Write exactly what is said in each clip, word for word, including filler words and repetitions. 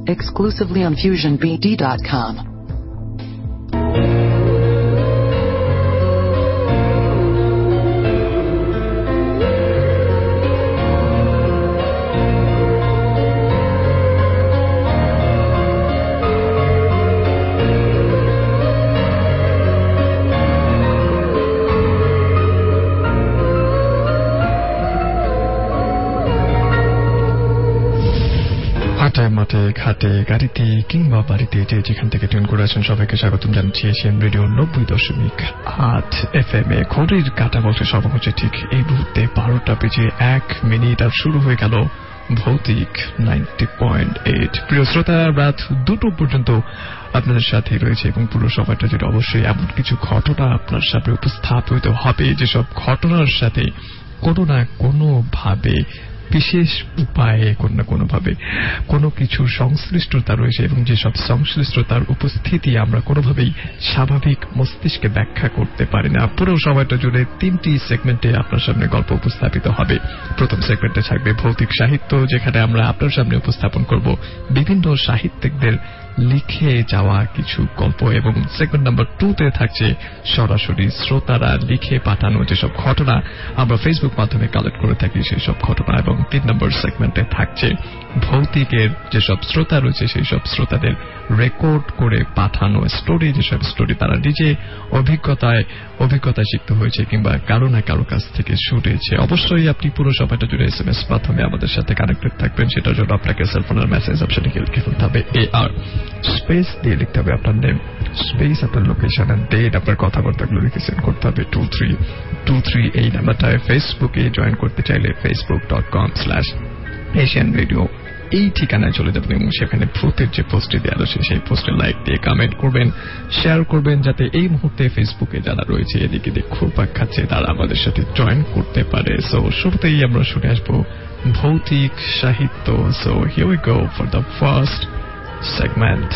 exclusively on fusion b d dot com. মাঠে ঘাটে গাড়িতে কিংবা বাড়িতে যে যেখান থেকে ট্রেন করে আছেন সবাইকে স্বাগতম জানাচ্ছি এশিয়ান রেডিও নব্বই দশমিক আট এফ এম এ। ঘড়ির কাঁটা বলছে সময় হচ্ছে ঠিক এই মুহূর্তে বারোটা বেজে এক মিনিট আর শুরু হয়ে গেল ভৌতিক নাইনটি পয়েন্ট এইট। প্রিয় শ্রোতা, রাত দুটো পর্যন্ত আপনাদের সাথে রয়েছে এবং পুরো সময়টা যেটা অবশ্যই এমন কিছু ঘটনা আপনার সামনে উপস্থাপিত হবে যেসব ঘটনার সাথে কোনো না কোনো ভাবে বিশেষ উপায়ে কোনো না কোনোভাবে কোনো কিছুর সংশ্লিষ্টতা রয়েছে এবং যেসব সংশ্লিষ্টতার উপস্থিতি আমরা কোনোভাবেই স্বাভাবিক মস্তিষ্কে ব্যাখ্যা করতে পারি না। পুরো সময়টা জুড়ে তিনটি সেগমেন্টে আপনার সামনে গল্প উপস্থাপিত হবে। প্রথম সেগমেন্টে থাকবে ভৌতিক সাহিত্য, যেখানে আমরা আপনার সামনে উপস্থাপন করব বিভিন্ন সাহিত্যিকদের লিখে যাওয়া কিছু গল্প, এবং সেগমেন্ট নাম্বার টু তে থাকছে সরাসরি শ্রোতারা লিখে পাঠানো যেসব ঘটনা আমরা ফেসবুক মাধ্যমে কালেক্ট করে থাকি সেই সব ঘটনা, এবং তিন নম্বর সেগমেন্টে থাকছে ভৌতিকের যেসব শ্রোতা রয়েছে সেই সব শ্রোতাদের রেকর্ড করে পাঠানো স্টোরি, যেসব স্টোরি তারা নিজে অভিজ্ঞতায় অভিজ্ঞতায় শিখতে হয়েছে কিংবা কারো না কারো কাছ থেকে শুনেছে। অবশ্যই আপনি পুরো সময়টা জুড়ে এস এম এস মাধ্যমে আমাদের সাথে কানেক্টেড থাকবেন। সেটার জন্য আপনাকে সেলফোনের মেসেজ অপশনে লিখে ফেলতে হবে এ আর স্পেস দিয়ে লিখতে হবে আপনার নেম, স্পেস আপনার লোকেশন এন্ড ডেট, আপনার কথাবার্তাগুলো লিখে সেন্ড করতে হবে টু থ্রি টু থ্রি এই নাম্বারটায়। ফেসবুকে জয়েন করতে চাইলে Facebook dot com slash Asian radio এই ঠিকানায় চলে যাবেন এবং সেখানে ভূতের যে পোস্টটি দেওয়া রয়েছে সেই পোস্টে লাইক দিয়ে কমেন্ট করবেন, শেয়ার করবেন, যাতে এই মুহূর্তে ফেসবুকে যারা রয়েছে এদিকে দিক ঘুরপাক খাচ্ছে তারা আমাদের সাথে জয়েন করতে পারে। সো শুরুতেই আমরা শুনে আসবো ভৌতিক সাহিত্য। So here we go for the first segment.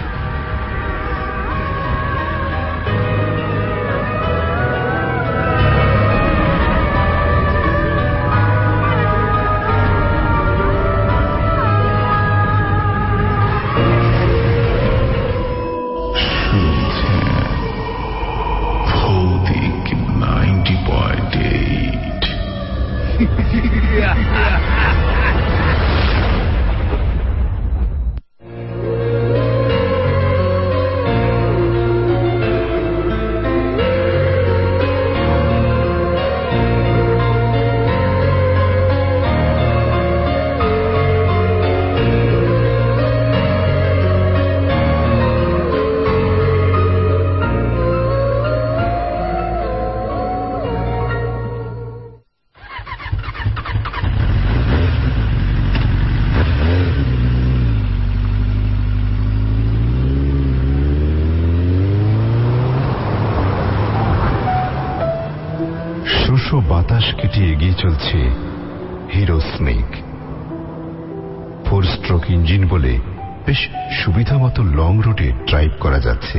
বাতাস কেটে এগিয়ে চলছে Hero snake. Four stroke engine বলে বেশ সুবিধা মতো লং রুটে ড্রাইভ করা যাচ্ছে।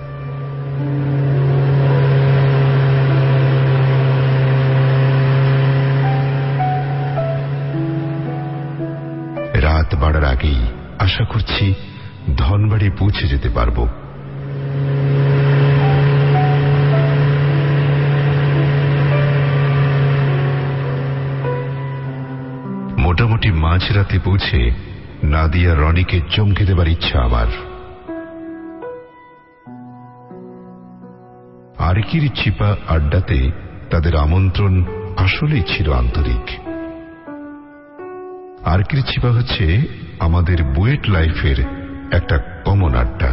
রাত বাড়ার আগেই আশা করছি ধনবাড়ি পৌঁছে যেতে পারবো। মোটামুটি মাঝরাতে পৌঁছে নাদিয়া রনিকে চমকে দেবার ইচ্ছা আমার। আরকির চিপা আড্ডাতে তাদের আমন্ত্রণ আসলেই ছিল আন্তরিক। আরকির চিপা হচ্ছে আমাদের বুয়েট লাইফের একটা কমন আড্ডা।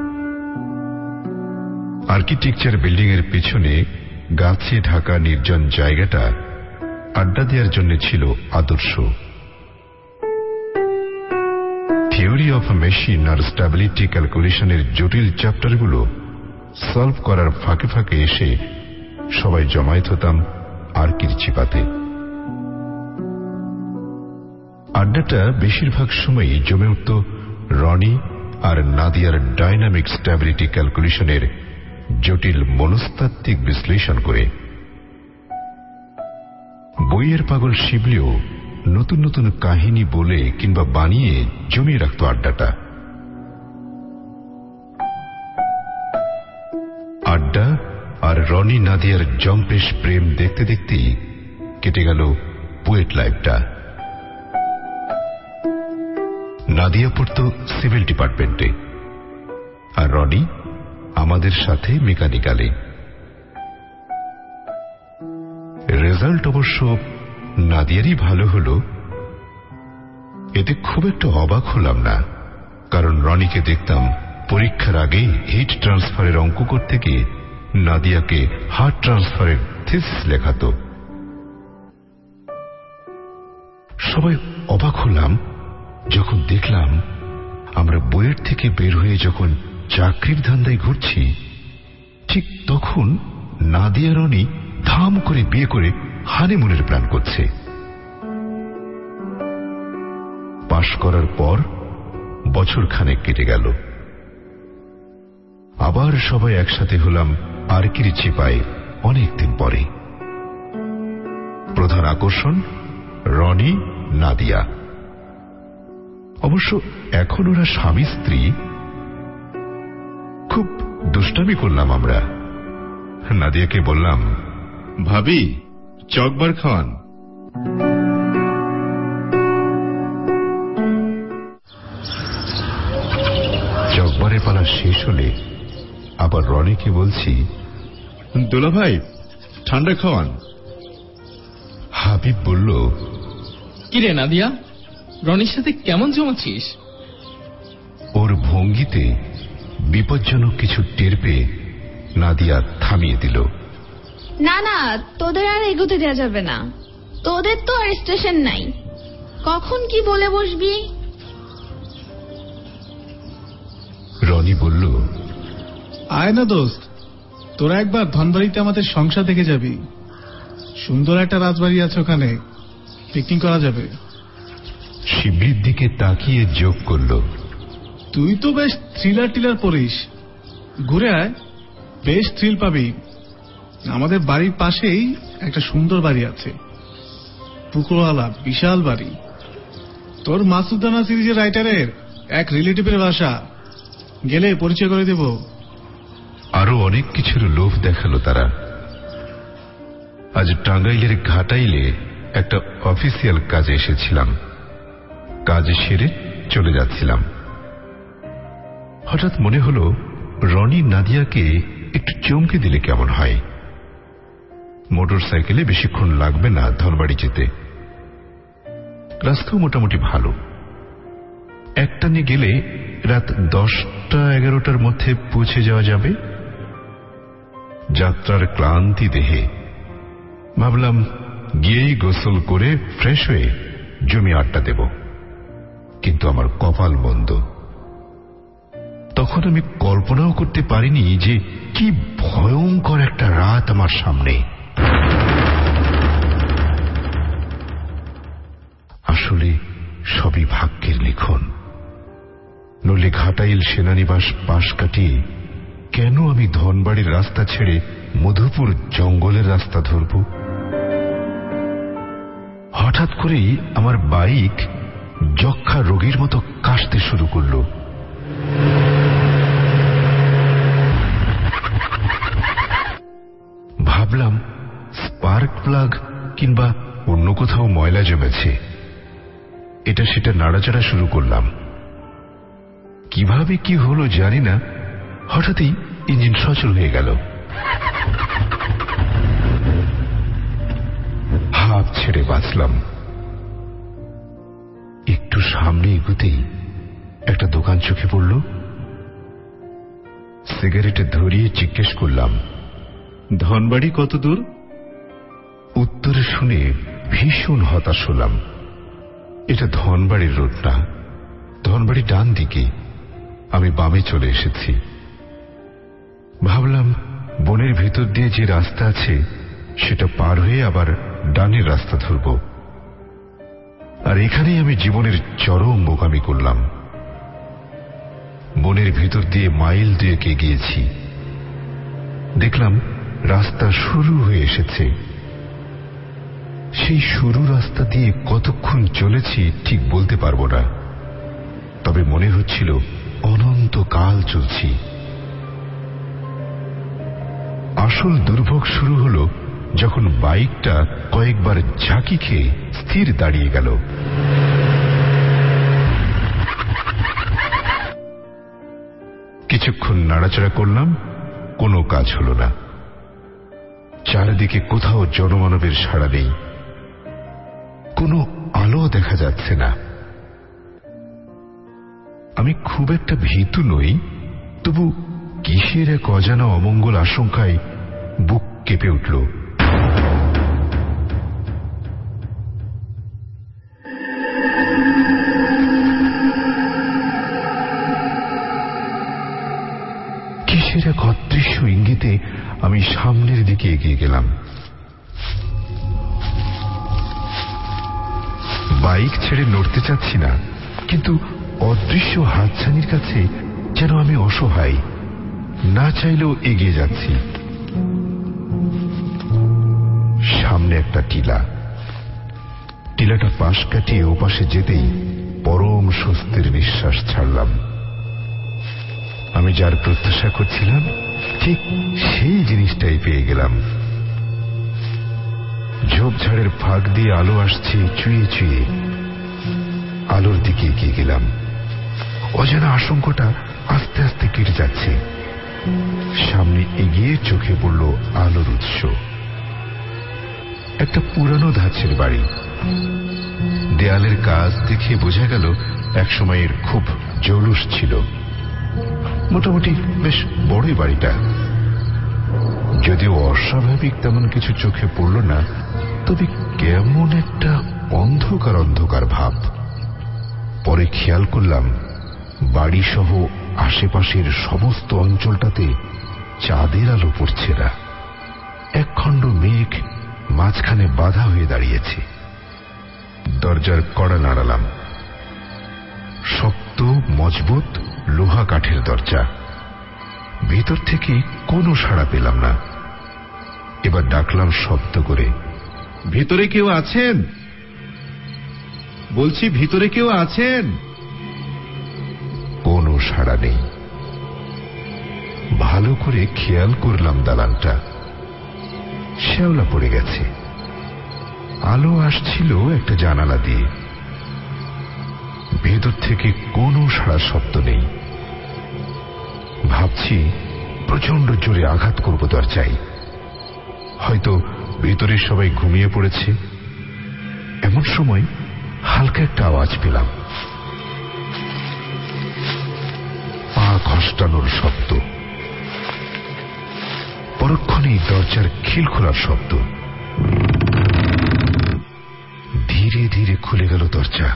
আর্কিটেকচার বিল্ডিং এর পেছনে গাছে ঢাকা নির্জন জায়গাটা আড্ডা দেওয়ার জন্য ছিল আদর্শ। থিওরি অফ মেশিন আর স্ট্যাবিলিটি ক্যালকুলেশনের জটিল চ্যাপ্টারগুলো সলভ করার ফাঁকে ফাঁকে এসে সবাই জমায়েত হতাম আরকির চিপাতে। আড্ডাটা বেশিরভাগ সময়ই জমে উঠত রনি আর নাদিয়ার ডাইনামিক স্ট্যাবিলিটি ক্যালকুলেশনের জটিল মনস্তাত্ত্বিক বিশ্লেষণ করে। বইয়ের পাগল শিবলিও নতুন নতুন কাহিনী বলে কিংবা বানিয়ে জমিয়ে রাখত আড্ডাটা। রনি নাদিয়ার জম্পেশ প্রেম দেখতে দেখতেই কেটে গেল বুয়েট লাইফটা। নাদিয়া পড়ত সিভিল ডিপার্টমেন্টে, আর রনি আমাদের সাথে মেকানিক্যালে। রেজাল্ট অবশ্য নাদিয়ারই ভালো হলো। এতে খুব একটা অবাক হলাম না, কারণ রনিকে দেখতাম পরীক্ষার আগে হিট ট্রান্সফারের অঙ্ক করতে গিয়ে নাদিয়াকে হার্ট ট্রান্সফারের থিসিস লেখাত। সবাই অবাক হলাম যখন দেখলাম আমরা বুয়েট থেকে বের হয়ে যখন চাকরির ধান্দায় ঘুরছি, ঠিক তখন নাদিয়া রনি ধাম করে বিয়ে করে হানিমুনের প্ল্যান করছে। পাশ করার পর বছর খানেক কেটে গেল। আবার সবাই একসাথে হলাম আরকির চিপায় অনেকদিন পরে। প্রধান আকর্ষণ রনি নাদিয়া। অবশ্য এখন ওরা স্বামী স্ত্রী। খুব দুষ্টামি করলাম আমরা। নাদিয়াকে বললাম, ভাবি চকবার খাওয়ান। চকবারের পালা শেষ হলে আবার রনিকে বলছি, দোলা ভাই ঠান্ডা খাওয়ান। হাবিব বলল, কিরে নাদিয়া, রনির সাথে কেমন জমাচ্ছিস? ওর ভঙ্গিতে বিপজ্জনক কিছু টের পেয়ে নাদিয়া থামিয়ে দিল। না না, তোদের আর এগোতে দেওয়া যাবে না। তোদের তো আর স্টেশন নাই, কখন কি বলে বসবি। রনি বলল, আয় না দোস্ত, তোরা একবার ধনবাড়িতে আমাদের সংসার দেখে যাবি। সুন্দর একটা রাজবাড়ি আছে, ওখানে পিকনিক করা যাবে। শিবলির দিকে তাকিয়ে যোগ করল, তুই তো বেশ থ্রিলার টিলার পড়িস, ঘুরে আয়, বেশ থ্রিল পাবি। আমাদের বাড়ির পাশেই একটা সুন্দর বাড়ি আছে, পুকুরওয়ালা, বিশাল বাড়ি। তোর মাসুদানা সিরিজের রাইটারের এক রিলেটিভের বাসা, গেলে পরিচয় করে দেব। আরো অনেক কিছুর লোভ দেখালো তারা। আজ টাঙ্গাইলের ঘাটাইলে একটা অফিসিয়াল কাজে এসেছিলাম। কাজ সেরে চলে যাচ্ছিলাম, হঠাৎ মনে হলো রনি নাদিয়াকে একটু চমকে দিলে কেমন হয়। মোটর সাইকেলে বেশিক্ষণ লাগবে না ধনবাড়ি যেতে, রাস্তাও মোটামুটি ভালো। একটানে গেলে রাত দশটা এগারোটার মধ্যে পৌঁছে যাওয়া যাবে। যাত্রার ক্লান্তি দেহে ভাবলাম গিয়েই গোসল করে ফ্রেশ হয়ে জমি আড্ডা দেব। কিন্তু আমার কপাল মন্দ। তখন আমি কল্পনাও করতে পারিনি যে কি ভয়ঙ্কর একটা রাত আমার সামনে। আসলে সবই ভাগ্যের লিখন। নইলে ঘাটাইল সেনানিবাস পাশ কাটিয়ে কেন আমি ধনবাড়ির রাস্তা ছেড়ে মধুপুর জঙ্গলের রাস্তা ধরব? হঠাৎ করেই আমার বাইক যক্ষা রোগীর মতো কাশতে শুরু করল। ভাবলাম স্পার্ক প্লাগ কিংবা অন্য কোথাও ময়লা জমেছে। এটা সেটা নাড়াচাড়া শুরু করলাম। কিভাবে কি হলো জানি না, হঠাৎই ইঞ্জিন সচল হয়ে গেল। হাত ছেড়ে বাঁচলাম। একটু সামনে এগোতেই একটা দোকান চোখে পড়ল। সিগারেটে ধরিয়ে জিজ্ঞেস করলাম, ধনবাড়ি কত দূর? উত্তরে শুনে ভীষণ হতাশ হলাম। এটা ধনবাড়ির রোড না, ধনবাড়ি ডান দিকে। আমি বামে চলে এসেছি। ভাবলাম বনের ভেতর দিয়ে যে রাস্তা আছে সেটা পার হয়ে আবার ডানের রাস্তা ধরব। আর এখানেই আমি জীবনের চরম বোকামি করলাম। বনের ভেতর দিয়ে মাইল দুয়েক এগিয়েছি। দেখলাম রাস্তা শুরু হয়ে এসেছে। সেই শুরু রাস্তা দিয়ে কতক্ষণ চলেছি ঠিক বলতে পারবো না, তবে মনে হচ্ছিল অনন্তকাল চলছি। আসল দুর্ভোগ শুরু হলো যখন বাইকটা কয়েকবার ঝাঁকি খেয়ে স্থির দাঁড়িয়ে গেল। কিছুক্ষণ নাড়াচাড়া করলাম, কোনো কাজ হলো না। চারিদিকে কোথাও জনমানবের সাড়া নেই, কোনো আলো দেখা যাচ্ছে না। আমি খুব একটা ভীতু নই, তবু কিসের এক অজানা অমঙ্গল আশঙ্কায় বুক কেঁপে উঠল। কিসের এক অদৃশ্য ইঙ্গিতে আমি সামনের দিকে এগিয়ে গেলাম। বাইক ছেড়ে নড়তে চাচ্ছি না, কিন্তু অদৃশ্য হাতছানির কাছে যেন আমি অসহায়, না চাইলেও এগিয়ে যাচ্ছি। সামনে একটা টিলা, টিলাটা পাশ কাটিয়ে ওপাশে যেতেই পরম স্বস্তির নিঃশ্বাস ছাড়লাম। আমি যার প্রত্যাশা করছিলাম ঠিক সেই জিনিসটাই পেয়ে গেলাম। ঝোপঝাড়ের ফাঁক দিয়ে আলো আসছে চুয়ে চুয়ে। আলোর দিকে এগিয়ে গেলাম। অজানা আশঙ্কাটা আস্তে আস্তে কেটে যাচ্ছে। সামনে এগিয়ে চোখে পড়ল আলোর উৎস। একটা পুরানো ধাঁচের বাড়ি। দেয়ালের কাজ দেখে বোঝা গেল একসময় এর খুব জৌলুস ছিল। মোটামুটি বেশ বড়ই বাড়িটা। যদিও অস্বাভাবিক তেমন কিছু চোখে পড়ল না, তবে কেমন একটা অন্ধকার অন্ধকার ভাব। পরে খেয়াল করলাম বাড়ি সহ আশেপাশের সমস্ত অঞ্চলটাতে চাঁদের আলো পড়ছে না। একখণ্ড মেঘ মাঝখানে বাধা হয়ে দাঁড়িয়েছে। দরজার কড়া নাড়ালাম। শক্ত মজবুত লোহা কাঠের দরজা। ভিতর থেকে কোনো সাড়া পেলাম না। এবার ডাকলাম শব্দ করে, ভিতরে কেউ আছেন? বলছি ভিতরে কেউ আছেন? কোনো সাড়া নেই। ভালো করে খেয়াল করলাম দালানটা। শ্যাওলা পড়ে গেছে। আলো আসছিল একটা জানালা দিয়ে। ভেতর থেকে কোনো সাড়া শব্দ নেই। ভাবছি প্রচন্ড জোরে আঘাত করব দরজায়। হয়তো ভেতরে সবাই ঘুমিয়ে পড়েছে। এমন সময় হালকা একটা আওয়াজ পেলাম। পা ঘষ্টানোর শব্দ। পরক্ষণেই দরজার খিল খোলার শব্দ। ধীরে ধীরে খুলে গেল দরজা।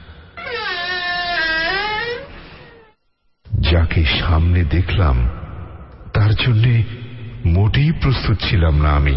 যাকে সামনে দেখলাম তার জন্য মোটেই প্রস্তুত ছিলাম না আমি।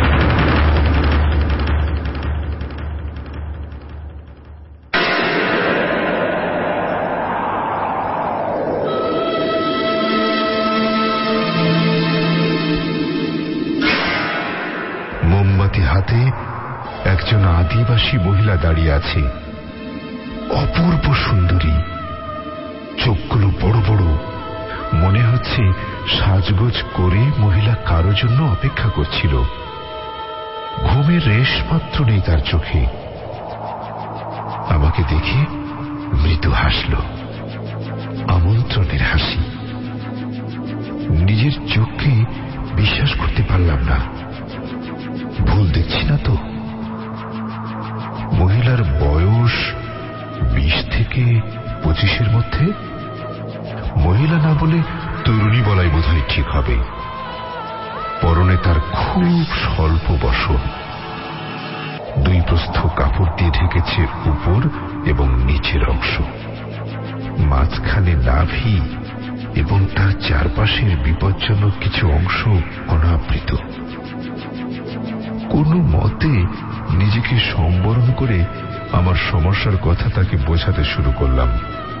মোমবাতি হাতে একজন আদিবাসী মহিলা দাঁড়িয়ে আছে। অপূর্ব সুন্দরী, চোখগুলো বড় বড়। মনে হচ্ছে সাজগোজ করে মহিলা কারো জন্য অপেক্ষা করছিল। ঘুমের রেশ মাত্র নেই তার চোখে। আমাকে দেখে মৃদু হাসল, আমন্ত্রণের হাসি। নিজের চোখকে বিশ্বাস করতে পারলাম না। ভুল দেখছি না তো? মহিলার বয়স বিশ থেকে পঁচিশের মধ্যে। মহিলা না বলে তরুণী বলাই বোধহয় ঠিক হবে। পরনে তার খুব স্বল্প বসন। দুই প্রস্থ কাপড় দিয়ে ঢেকেছে উপর এবং নিচের অংশ। মাঝখানে নাভি এবং তার চারপাশের বিপজ্জনক কিছু অংশ অনাবৃত। কোনো মতে নিজেকে সম্বরণ করে আমার সমস্যার কথা তাকে বোঝাতে শুরু করলাম।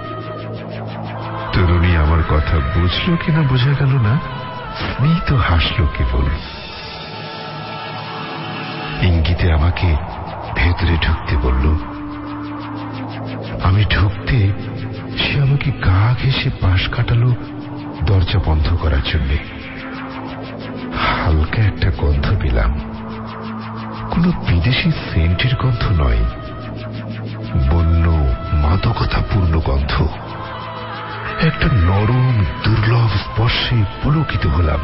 তরুণী আমার কথা বুঝলো কিনা বোঝা গেল না। স্মিত হাসলো কেবল। ইঙ্গিতে আমাকে ভেতরে ঢুকতে বলল। আমি ঢুকতে সে আমাকে গা ঘেঁষে পাশ কাটালো দরজা বন্ধ করার জন্য। হালকা একটা গন্ধ পেলাম। কোন বিদেশি সেন্টের গন্ধ নয়, বন্য মাদকতাপূর্ণ গন্ধ। একটা নরম দুর্লভ স্পর্শে পুলকিত হলাম।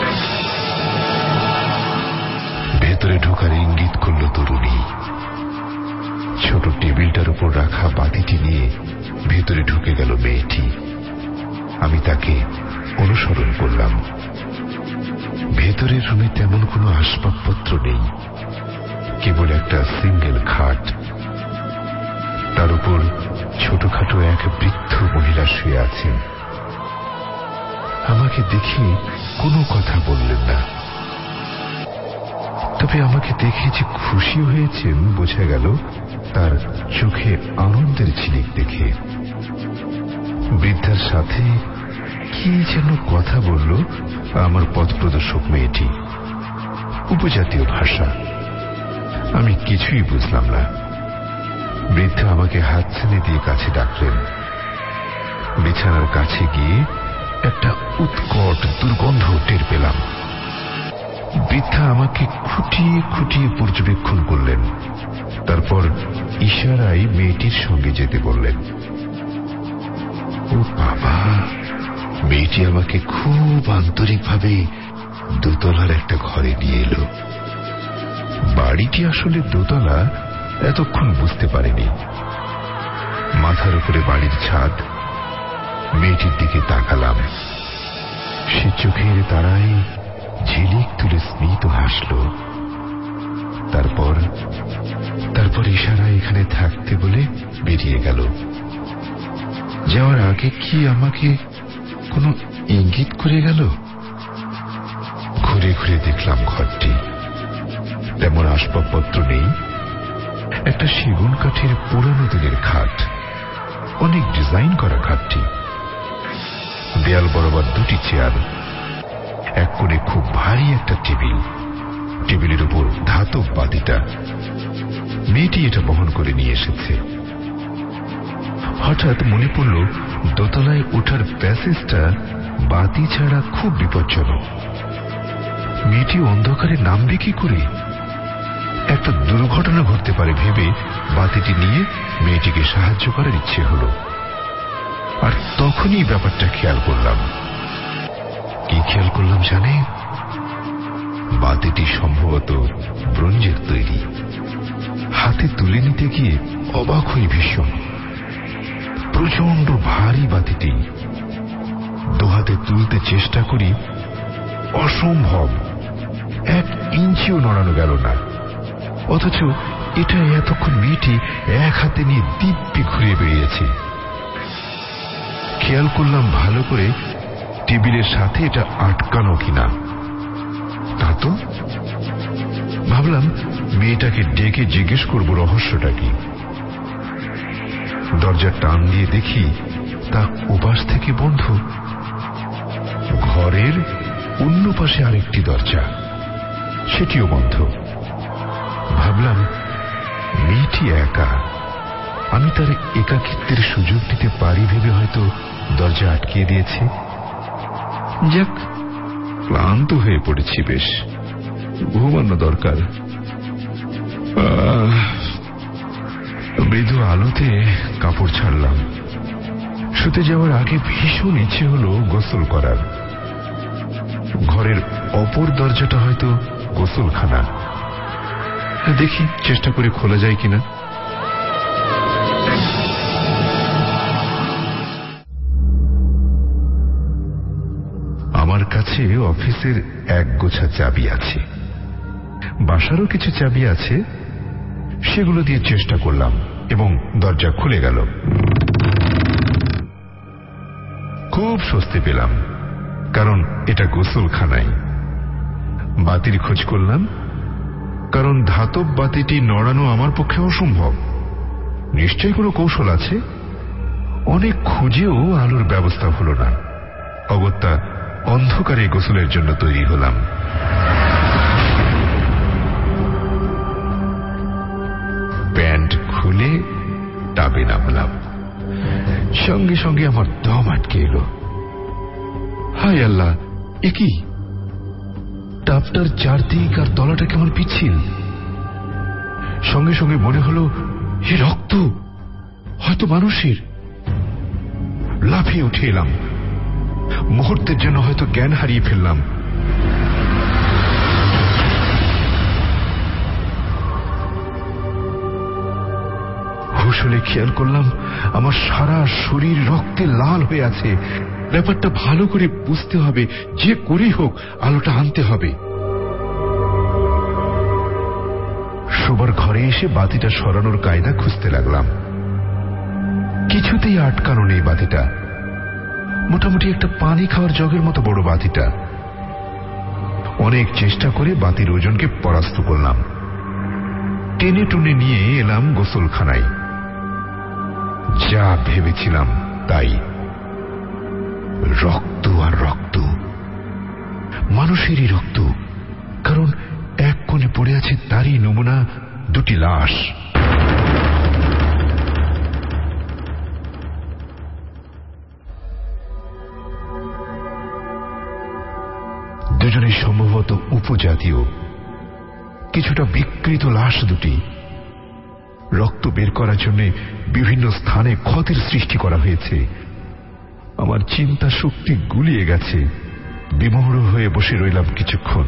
ভেতরে ঢোকার ইঙ্গিত করল তরুণী। ছোট টেবিলটার উপর রাখা বাতিটি নিয়ে ভেতরে ঢুকে গেল মেয়েটি। আমি তাকে অনুসরণ করলাম। ভেতরের রুমে তেমন কোনো আসবাবপত্র নেই, কেবল একটা সিঙ্গেল খাট। তার উপর ছোটখাটো এক বৃদ্ধ মহিলা শুয়ে আছেন। আমাকে দেখে কোনো কথা বললেন না, তবে আমাকে দেখে যে খুশি হয়েছেন বোঝা গেল তার চোখে আনন্দের ঝিলিক দেখে। বৃদ্ধার সাথে কি যেন কথা বলল আমার পথপ্রদর্শক মেয়েটি, উপজাতীয় ভাষা। আমি কিছুই বুঝলাম না। বৃদ্ধা আমাকে হাত ছেড়ে দিয়ে কাছে ডাকলেন। বিছানার কাছে গিয়ে একটা উৎকট দুর্গন্ধ টের পেলাম। বৃদ্ধা আমাকে খুঁটিয়ে খুঁটিয়ে পর্যবেক্ষণ করলেন, তারপর ইশারায় মেয়েটির সঙ্গে যেতে বললেন। ও বাবা! মেয়েটি আমাকে খুব আন্তরিকভাবে দোতলার একটা ঘরে নিয়ে এলো। বাড়িটি আসলে দোতলা এতক্ষণ বুঝতে পারেনি। মাথার উপরে বাড়ির ছাদ। মেয়েটির দিকে তাকালাম। সে চোখের তারায় ঝিলিক তুলে স্মিত হাসল। তারপর তারপর ইশারায় এখানে থাকতে বলে বেরিয়ে গেল। যাওয়ার আগে কি আমাকে কোনো ইঙ্গিত করে গেল? ঘুরে ঘুরে দেখলাম ঘরটি। তেমন আসবাবপত্র নেই। একটা সেগুন কাঠের পুরানো দিনের খাট, অনেক ডিজাইন করা খাটটি। দেয়াল বরাবর দুটি চেয়ার, এক কোণে খুব ভারী একটা টেবিল। টেবিলের উপর ধাতব বাতিটা। মেয়েটি এটা বহন করে নিয়ে এসেছে। হঠাৎ মনে পড়ল দোতলায় ওঠার প্যাসেজটা বাতি ছাড়া খুব বিপজ্জনক। মেয়েটি অন্ধকারে নামবে কি করে? একটা দুর্ঘটনা ঘটতে পারে ভেবে বাতিটি নিয়ে মেয়েটিকে সাহায্য করার ইচ্ছে হল। আর তখনই ব্যাপারটা খেয়াল করলাম। কি খেয়াল করলাম জানে? বাতিটি সম্ভবত ব্রোঞ্জের তৈরি। হাতে তুলে নিতে গিয়ে অবাক হই ভীষণ। প্রচন্ড ভারী বাতিটি। দুহাতে তুলতে চেষ্টা করি, অসম্ভব। এক ইঞ্চিও নড়ানো গেল না। অথচ এটা এতক্ষণ মেয়েটি এক হাতে নিয়ে দিব্যি ঘুরিয়ে বেরিয়েছে। খেয়াল করলাম ভালো করে টেবিলের সাথে এটা আটকানো কিনা। তা তো ভাবলাম মেয়েটাকে ডেকে জিজ্ঞেস করব রহস্যটা কি। দরজা টান দিয়ে দেখি তা ওপাশ থেকে বন্ধ। ঘরের অন্য পাশে আরেকটি দরজা, সেটিও বন্ধ। ভাবলাম মেয়েটি একা। আমি তার একাকিত্বের সুযোগ দিতে পারি ভেবে হয়তো দরজা আটকিয়ে দিয়েছে। যাক, ক্লান্ত হয়ে পড়েছি বেশ, ঘুমানো দরকার। মৃদু আলোতে কাপড় ছাড়লাম। শুতে যাওয়ার আগে ভীষণ ইচ্ছে হলো গোসল করার। ঘরের অপর দরজাটা হয়তো গোসলখানা। দেখি চেষ্টা করে খোলা যায় কিনা। আমার কাছে অফিসের এক গোছা চাবি আছে, বাসারও কিছু চাবি আছে। সেগুলো দিয়ে চেষ্টা করলাম এবং দরজা খুলে গেল। খুব স্বস্তি পেলাম, কারণ এটা গোসলখানায়। বাতির খোঁজ করলাম, কারণ ধাতব বাতিটি নড়ানো আমার পক্ষে অসম্ভব। নিশ্চয়ই কোনো কৌশল আছে। অনেক খুঁজেও আলোর ব্যবস্থা হলো না। অগত্যা অন্ধকারে গোসলের জন্য তৈরি হলাম। প্যান্ট খুলে টাবে নামলাম। সঙ্গে সঙ্গে আমার দম আটকে এলো। হায় আল্লাহ, এ কি! টাপটার চারদিক আর তলাটা কেমন পিচ্ছিল। সঙ্গে সঙ্গে মনে হলো এ রক্ত, হয়তো মানুষের। লাফিয়ে উঠে এলাম। মুহূর্তের জন্য হয়তো জ্ঞান হারিয়ে ফেললাম। হুঁশ হলে খেয়াল করলাম আমার সারা শরীর রক্তে লাল হয়ে আছে। ব্যাপারটা ভালো করে বুঝতে হবে, যে করেই হোক আলোটা আনতে হবে। শোবার ঘরে এসে বাতিটা সরানোর কায়দা খুঁজতে লাগলাম। কিছুতেই আটকানো নেই বাতিটা। মোটামুটি একটা পানি খাওয়ার জগের মতো বড় বাতিটা। অনেক চেষ্টা করে বাতির ওজনকে পরাস্ত করলাম। টেনে টুনে নিয়ে এলাম গোসলখানায়। যা ভেবেছিলাম তাই, রক্ত আর রক্ত, মানুষেরই রক্ত। কারণ এক কোণে পড়ে আছে তারই নমুনা দুটি লাশ। দুজনেই সম্ভবত উপজাতীয়। কিছুটা বিকৃত লাশ দুটি। রক্ত বের করার জন্য বিভিন্ন স্থানে ক্ষতের সৃষ্টি করা হয়েছে। আমার চিন্তা শক্তি গুলিয়ে গেছে। বিমোহ হয়ে বসে রইলাম কিছুক্ষণ।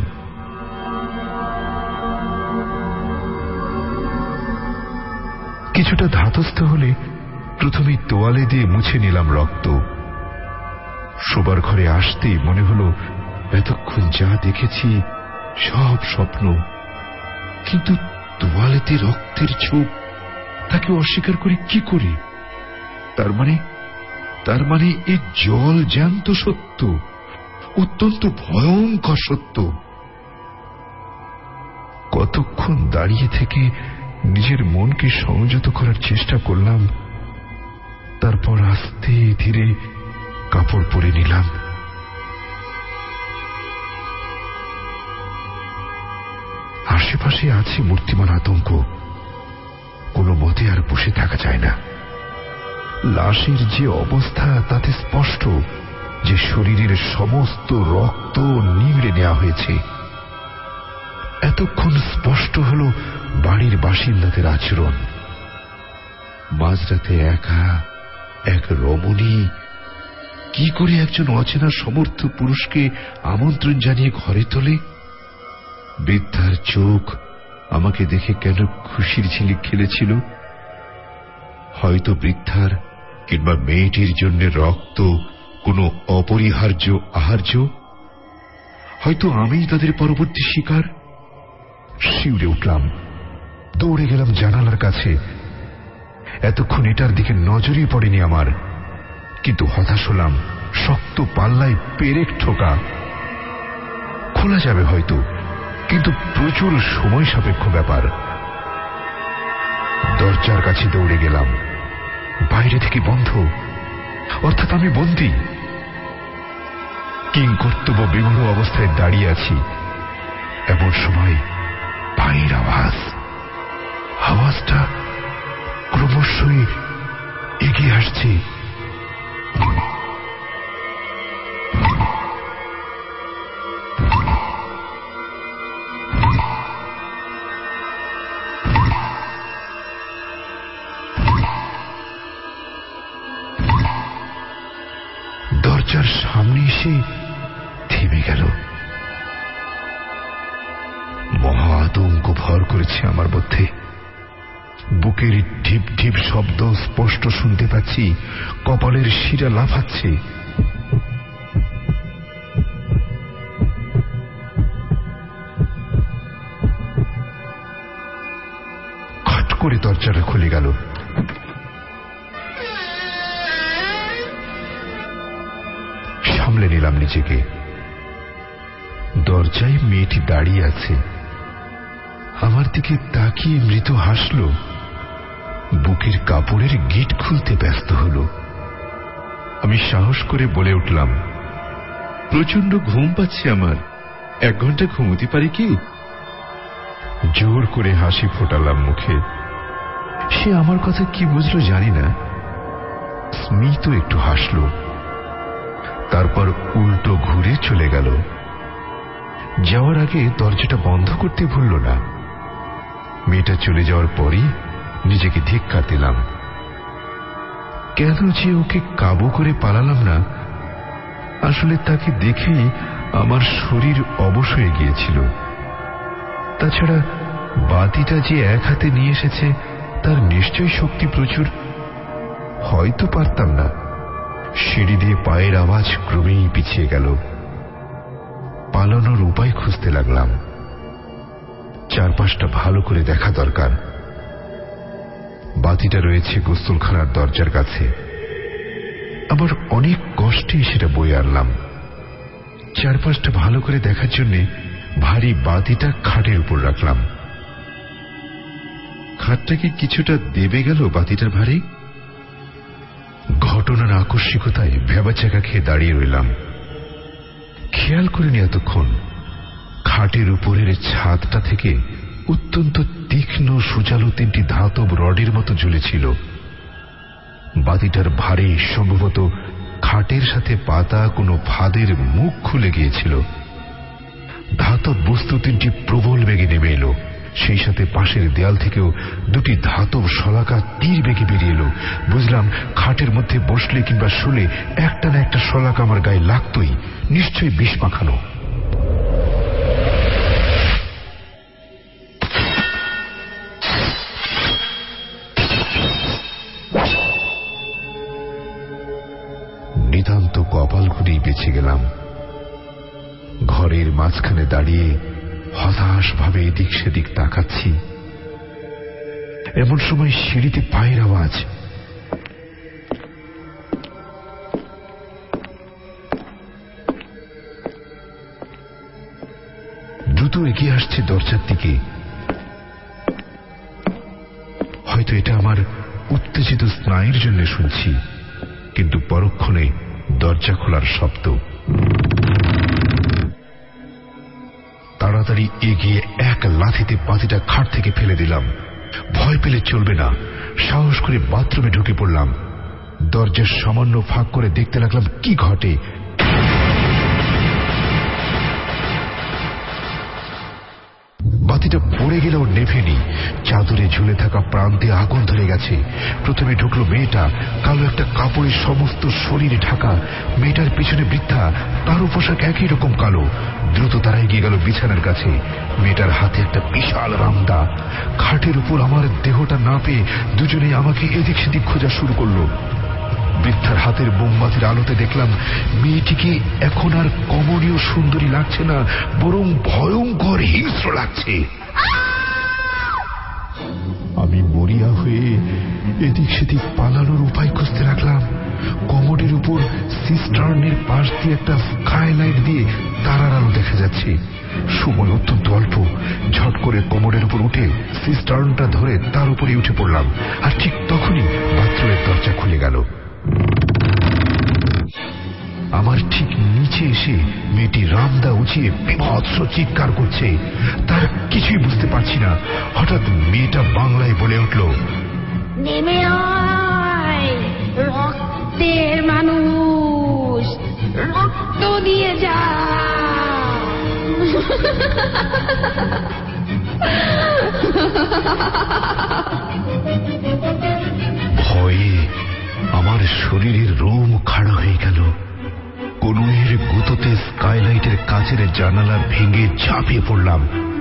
কিছুটা ধাতস্থ হলে প্রথমেই তোয়ালে দিয়ে মুছে নিলাম রক্ত। শোবার ঘরে আসতেই মনে হলো এতক্ষণ যা দেখেছি সব স্বপ্ন। কিন্তু তোয়ালেতে রক্তের ছোপ, তাকে অস্বীকার করি কি করে? তার মানে তার মানে এ জল জ্যান্ত সত্য, অত্যন্ত ভয়ঙ্কর সত্য। কতক্ষণ দাঁড়িয়ে থেকে নিজের মনকে সংযত করার চেষ্টা করলাম। তারপর আস্তে ধীরে কাপড় পরে নিলাম। আশেপাশে আছে মূর্তিমান আতঙ্ক। কোনো মতে আর বসে থাকা যায় না। লাশের যে অবস্থা তাতে স্পষ্ট যে শরীরের সমস্ত রক্ত নিংড়ে নেওয়া হয়েছে। এতক্ষণ স্পষ্ট হল বাড়ির বাসিন্দাদের আচরণ। মাঝরাতে একা এক রমণী কি করে একজন অচেনা সমর্থ পুরুষকে আমন্ত্রণ জানিয়ে ঘরে তোলে? বৃদ্ধার চোখ আমাকে দেখে কেন খুশির ঝিলিক খেলেছিল? হয়তো বৃদ্ধার কিংবা মেয়েটির জন্য রক্ত কোনো অপরিহার্য আহার্য। হয়তো আমি তাদের পরবর্তী শিকার। শিউরে উঠলাম, দৌড়ে গেলাম জানালার কাছে। এতক্ষণ এটার দিকে নজরই পড়েনি আমার। কিন্তু হতাশ হলাম, শক্ত পাল্লায় পেরেক ঠোকা। খোলা যাবে হয়তো, কিন্তু প্রচুর সময় সাপেক্ষ ব্যাপার। দরজার কাছে দৌড়ে গেলাম। বাইরে থেকে বন্ধ, অর্থাৎ আমি বন্দী। কিংকর্তব্য বিমূঢ় অবস্থায় দাঁড়িয়ে আছি। এমন সময় পায়ের আওয়াজ। আওয়াজটা ক্রমশই এগিয়ে আসছে। দরজার সামনে এসে থেমে গেল। মহা আতঙ্ক ভর করেছে আমার মধ্যে। বুকের ঢিপ ঢিপ শব্দ স্পষ্ট শুনতে পাচ্ছি। কপালের শিরা লাফাচ্ছে। খট করে দরজাটা খুলে গেল। সামলে নিলাম নিজেকে। দরজায় মেয়েটি দাঁড়িয়ে আছে। আমার দিকে তাকিয়ে মৃত হাসল। বুকের কাপড়ের গিট খুলতে ব্যস্ত হল। আমি সাহস করে বলে উঠলাম, প্রচন্ড ঘুম পাচ্ছে আমার, এক ঘন্টা ঘুমোতে পারি কি? জোর করে হাসি ফোটালাম মুখে। সে আমার কথা কি বুঝলো জানি না। স্মিত একটু হাসল, তারপর উল্টো ঘুরে চলে গেল। যাওয়ার আগে দরজাটা বন্ধ করতে ভুলল না। মেয়েটা চলে যাওয়ার পরই নিজেকে ধিক্কার দিলাম। কেন যে ওকে কাবু করে পালালাম না, আসলে তাকে দেখেই আমার শরীর অবশ হয়ে গিয়েছিল। তাছাড়া বাতিটা যে এক হাতে নিয়ে এসেছে তার নিশ্চয়ই শক্তি প্রচুর। হয়তো পারতাম না। সিঁড়ি দিয়ে পায়ের আওয়াজ ক্রমেই পিছিয়ে গেল। পালানোর উপায় খুঁজতে লাগলাম। চারপাশটা ভালো করে দেখা দরকার। বাতিটা রয়েছে গোসলখানার দরজার কাছে। আবার অনেক কষ্টে সেটা বয়ে আনলাম। চারপাশটা ভালো করে দেখার জন্য ভারী বাতিটা খাটের উপর রাখলাম। খাটটাকে কিছুটা দেবে গেল বাতিটার ভারী। ঘটনার আকস্মিকতায় ভেবাচাকা খেয়ে দাঁড়িয়ে রইলাম। খেয়াল করিনি এতক্ষণ খাটের উপরের ছাদটা থেকে অত্যন্ত তীক্ষ্ণ সুচালু তিনটি ধাতব রডের মতো ঝুলেছিল। বাতিটার ভারে সম্ভবত খাটের সাথে পাতা কোনো ফাঁদের মুখ খুলে গিয়েছিল। ধাতব বস্তু তিনটি প্রবল বেগে নেমে এলো। সেই সাথে পাশের দেয়াল থেকেও দুটি ধাতব শলাকা তীর বেগে বেরিয়ে এলো। বুঝলাম খাটের মধ্যে বসলে কিংবা শুলে একটা না একটা শলাকা আমার গায়ে লাগতই, নিশ্চয়ই বিষ মাখানো। নিতান্ত কপাল ঘুরেই বেঁচে গেলাম। ঘরের মাঝখানে দাঁড়িয়ে হতাশ ভাবে এদিক সেদিক তাকাচ্ছি। এমন সময় সিঁড়িতে পায়ের আওয়াজ। দ্রুত এগিয়ে আসছে দরজার দিকে। হয়তো এটা আমার উত্তেজিত স্নায়ুর জন্য শুনছি, কিন্তু পরক্ষণে দরজা খোলার শব্দ। তাড়াতাড়ি এগিয়ে এক লাথিতে বাতিটা খাট থেকে ফেলে দিলাম। ভয় পেলে চলবে না, সাহস করে বাথরুমে ঢুকে পড়লাম। দরজার সামান্য ফাঁক করে দেখতে লাগলাম কি ঘটে। বাতিটা পড়ে গেলেও নেভেনি। চাদরে ঝুলে থাকা প্রান্তে আগুন ধরে গেছে। প্রথমে ঢুকলো মেয়েটা, কালো একটা কাপড়ের সমস্ত শরীরে ঢাকা। মেয়েটার পিছনে বৃদ্ধা, তারও পোশাক একই রকম কালো। দ্রুত তারা এগিয়ে গেল বিছানার কাছে। মেয়েটার হাতে একটা বিশাল রামদা। খাটের উপর আমার দেহটা না পেয়ে দুজনে আমাকে এদিক সেদিক খোঁজা শুরু করলো। বৃদ্ধার হাতের মোমবাতির আলোতে দেখলাম মেয়েটিকে এখন আর কমনীয় সুন্দরী লাগছে না, বরং ভয়ঙ্কর হিংস্র লাগছে। আমি মরিয়া হয়ে এদিক সেদিক পালানোর উপায় খুঁজতে লাগলাম। কমোডের উপর সিস্টার্নের পাশ দিয়ে একটা স্কাইলাইট দিয়ে তারার আলো দেখা যাচ্ছে। সময় অত্যন্ত অল্প। ঝট করে কমোডের উপর উঠে সিস্টার্নটা ধরে তার উপরে উঠে পড়লাম। আর ঠিক তখনই বাথরুমের দরজা খুলে গেল। আমার ঠিক নিচে এসে মেয়েটি রামদা উঁচিয়ে বিভৎস চিৎকার করছে। তার কিছুই বুঝতে পারছি না। হঠাৎ মেয়েটা বাংলায় বলে উঠল, নেমে আয়, রক্তের মানুষ, রক্ত দিয়ে যা। ভয়ে আমার শরীরের রোম খাড়া হয়ে গেল। কনুয়ের গুঁতোতে স্কাইলাইটের কাচের জানালা ভেঙে ঝাঁপিয়ে পড়লাম।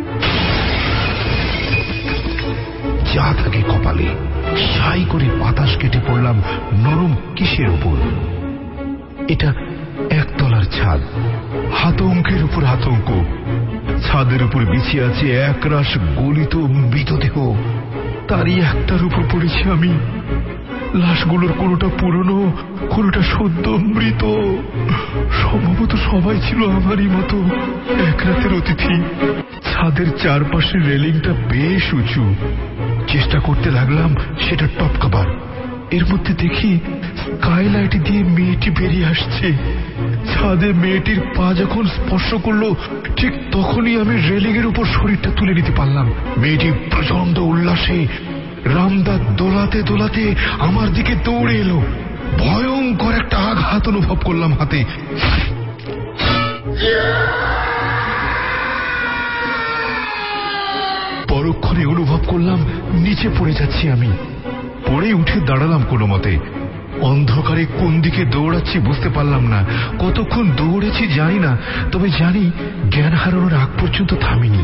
যা থাকে কপালে সাই করে বাতাস কেটে পড়লাম নরম কিসের উপর। এটা একতলার ছাদ। আতঙ্কের উপর আতঙ্ক। ছাদের উপর বিছিয়ে আছে একরাশ গলিত মৃতদেহ। তারই একটার উপর পড়েছি আমি। লাশগুলোর কোনোটা পুরনো, কোনোটা সদ্য মৃত। সম্ভবত সবাই ছিল আমারই মতো এক রাতের অতিথি। ছাদের চারপাশে রেলিংটা বেশ উঁচু। চেষ্টা করতে লাগলাম সেটা টপকাবার। এর মধ্যে দেখি স্কাইলাইট দিয়ে মেয়েটি বেরিয়ে আসছে। ছাদে মেয়েটির পা যখন স্পর্শ করলো ঠিক তখনই আমি রেলিং এর উপর শরীরটা তুলে নিতে পারলাম। মেয়েটি প্রচন্ড উল্লাসে রামদা দোলাতে দোলাতে আমার দিকে দৌড়ে এলো। ভয়ঙ্কর একটা আঘাত অনুভব করলাম হাতে। পরক্ষণে অনুভব করলাম নিচে পড়ে যাচ্ছি আমি। পড়ে উঠে দাঁড়ালাম কোনো মতে। অন্ধকারে কোন দিকে দৌড়াচ্ছি বুঝতে পারলাম না। কতক্ষণ দৌড়েছি জানি না, তবে জানি জ্ঞান হারানোর আগ পর্যন্ত থামিনি।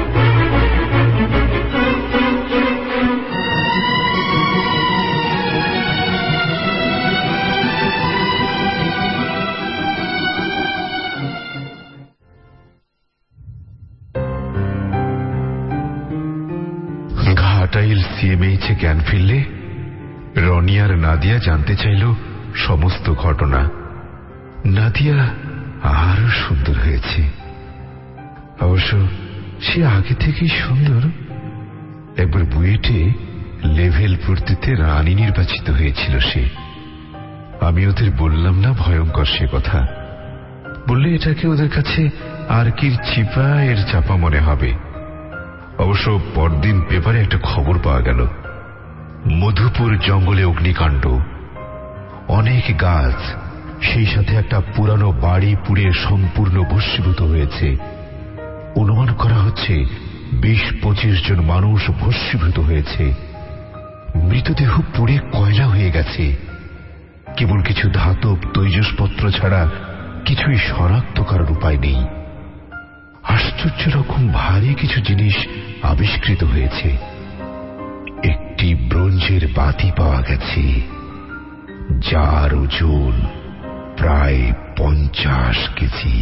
ঘাটাইল সিএমএইচে জ্ঞান ফিরলে রনি আর নাদিয়া জানতে চাইল সমস্ত ঘটনা। নাদিয়া আরো সুন্দর হয়েছে। অবশ্য সে আগে থেকেই সুন্দর। একবার বুয়েটে লেভেল পড়তে রানী নির্বাচিত হয়েছিল সে। আমি ওদের বললাম না ভয়ঙ্কর সে কথা। বললে এটাকে ওদের কাছে আর কি চিপা এর চাপা মনে হবে। অবশ্য পরদিন পেপারে একটা খবর পাওয়া গেল, মধুপুর জঙ্গলে অগ্নিকাণ্ড, অনেক গাছ, সেই সাথে একটা পুরানো বাড়ি পুড়ে সম্পূর্ণ ভস্মীভূত হয়েছে। অনুমান করা হচ্ছে বিশ পঁচিশ জন মানুষ ভস্মীভূত হয়েছে। মৃতদেহ পুড়ে কয়লা হয়ে গেছে। কেবল কিছু ধাতব তৈজসপত্র ছাড়া কিছুই শনাক্ত করার উপায় নেই। আশ্চর্য রকম ভারী কিছু জিনিস আবিষ্কৃত হয়েছে। একটি ব্রোঞ্জের বাতি পাওয়া গেছে, যার ওজন প্রায় পঞ্চাশ কেজি।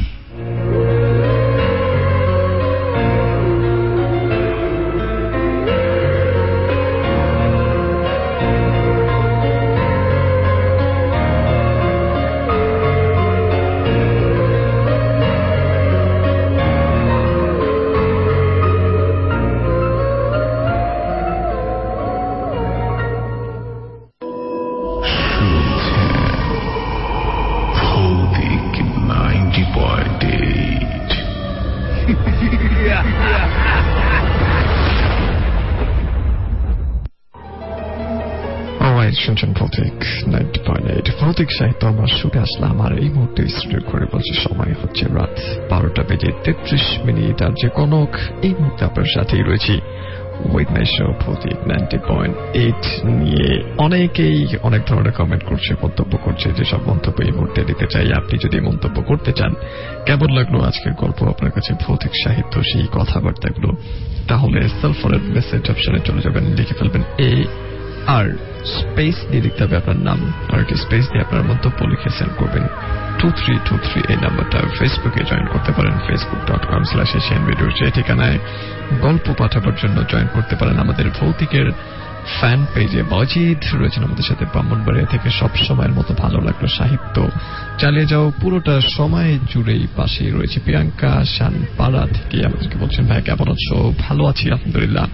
শুনছেন ভৌতিক নাইনটি পয়েন্ট এইট। ভৌতিক সাহিত্য আমার শুনে আসলাম। আর এই মুহূর্তে স্টুডিও করে বলছে সময় হচ্ছে রাত বারোটা বেজে তেত্রিশ মিনিট। আর যে কনক এই মুহূর্তে আপনার সাথেই রয়েছি with my show Bhoutik ninety point eight নিয়ে। অনেকেই অনেক ধরনের কমেন্ট করছে, মন্তব্য করছে। যেসব মন্তব্য এই মুহূর্তে দিতে চাই, আপনি যদি মন্তব্য করতে চান, কেমন লাগলো আজকের গল্প আপনার কাছে, ভৌতিক সাহিত্য, সেই কথাবার্তাগুলো, তাহলে সেলফোনের মেসেজ অপশনে চলে যাবেন, লিখে ফেলবেন এ আর স্পেস দিয়ে লিখতে হবে আপনার নাম, আর কি স্পেস দিয়ে আপনার মন্তব্য লিখে সেন্ড করবেন টু থ্রি টু থ্রি এই নাম্বারটা। ফেসবুকে জয়েন করতে পারেন, Facebook dot com slash Asian radio. সেই ঠিকানায় গল্প পাঠাবার জন্য জয়েন করতে পারেন আমাদের ভৌতিকের ফ্যান পেজে। বাজিদ রয়েছেন আমাদের সাথে ব্রাহ্মণবাড়িয়া থেকে। সব সময়ের মতো ভালো লাগলো সাহিত্য চালিয়ে যাও পুরোটা সময় জুড়েই। পাশেই রয়েছে প্রিয়াঙ্কা শানপাড়া থেকে, আমাদেরকে বলছেন ভাই কেমন আছো? ভালো আছি আলহামদুলিল্লাহ।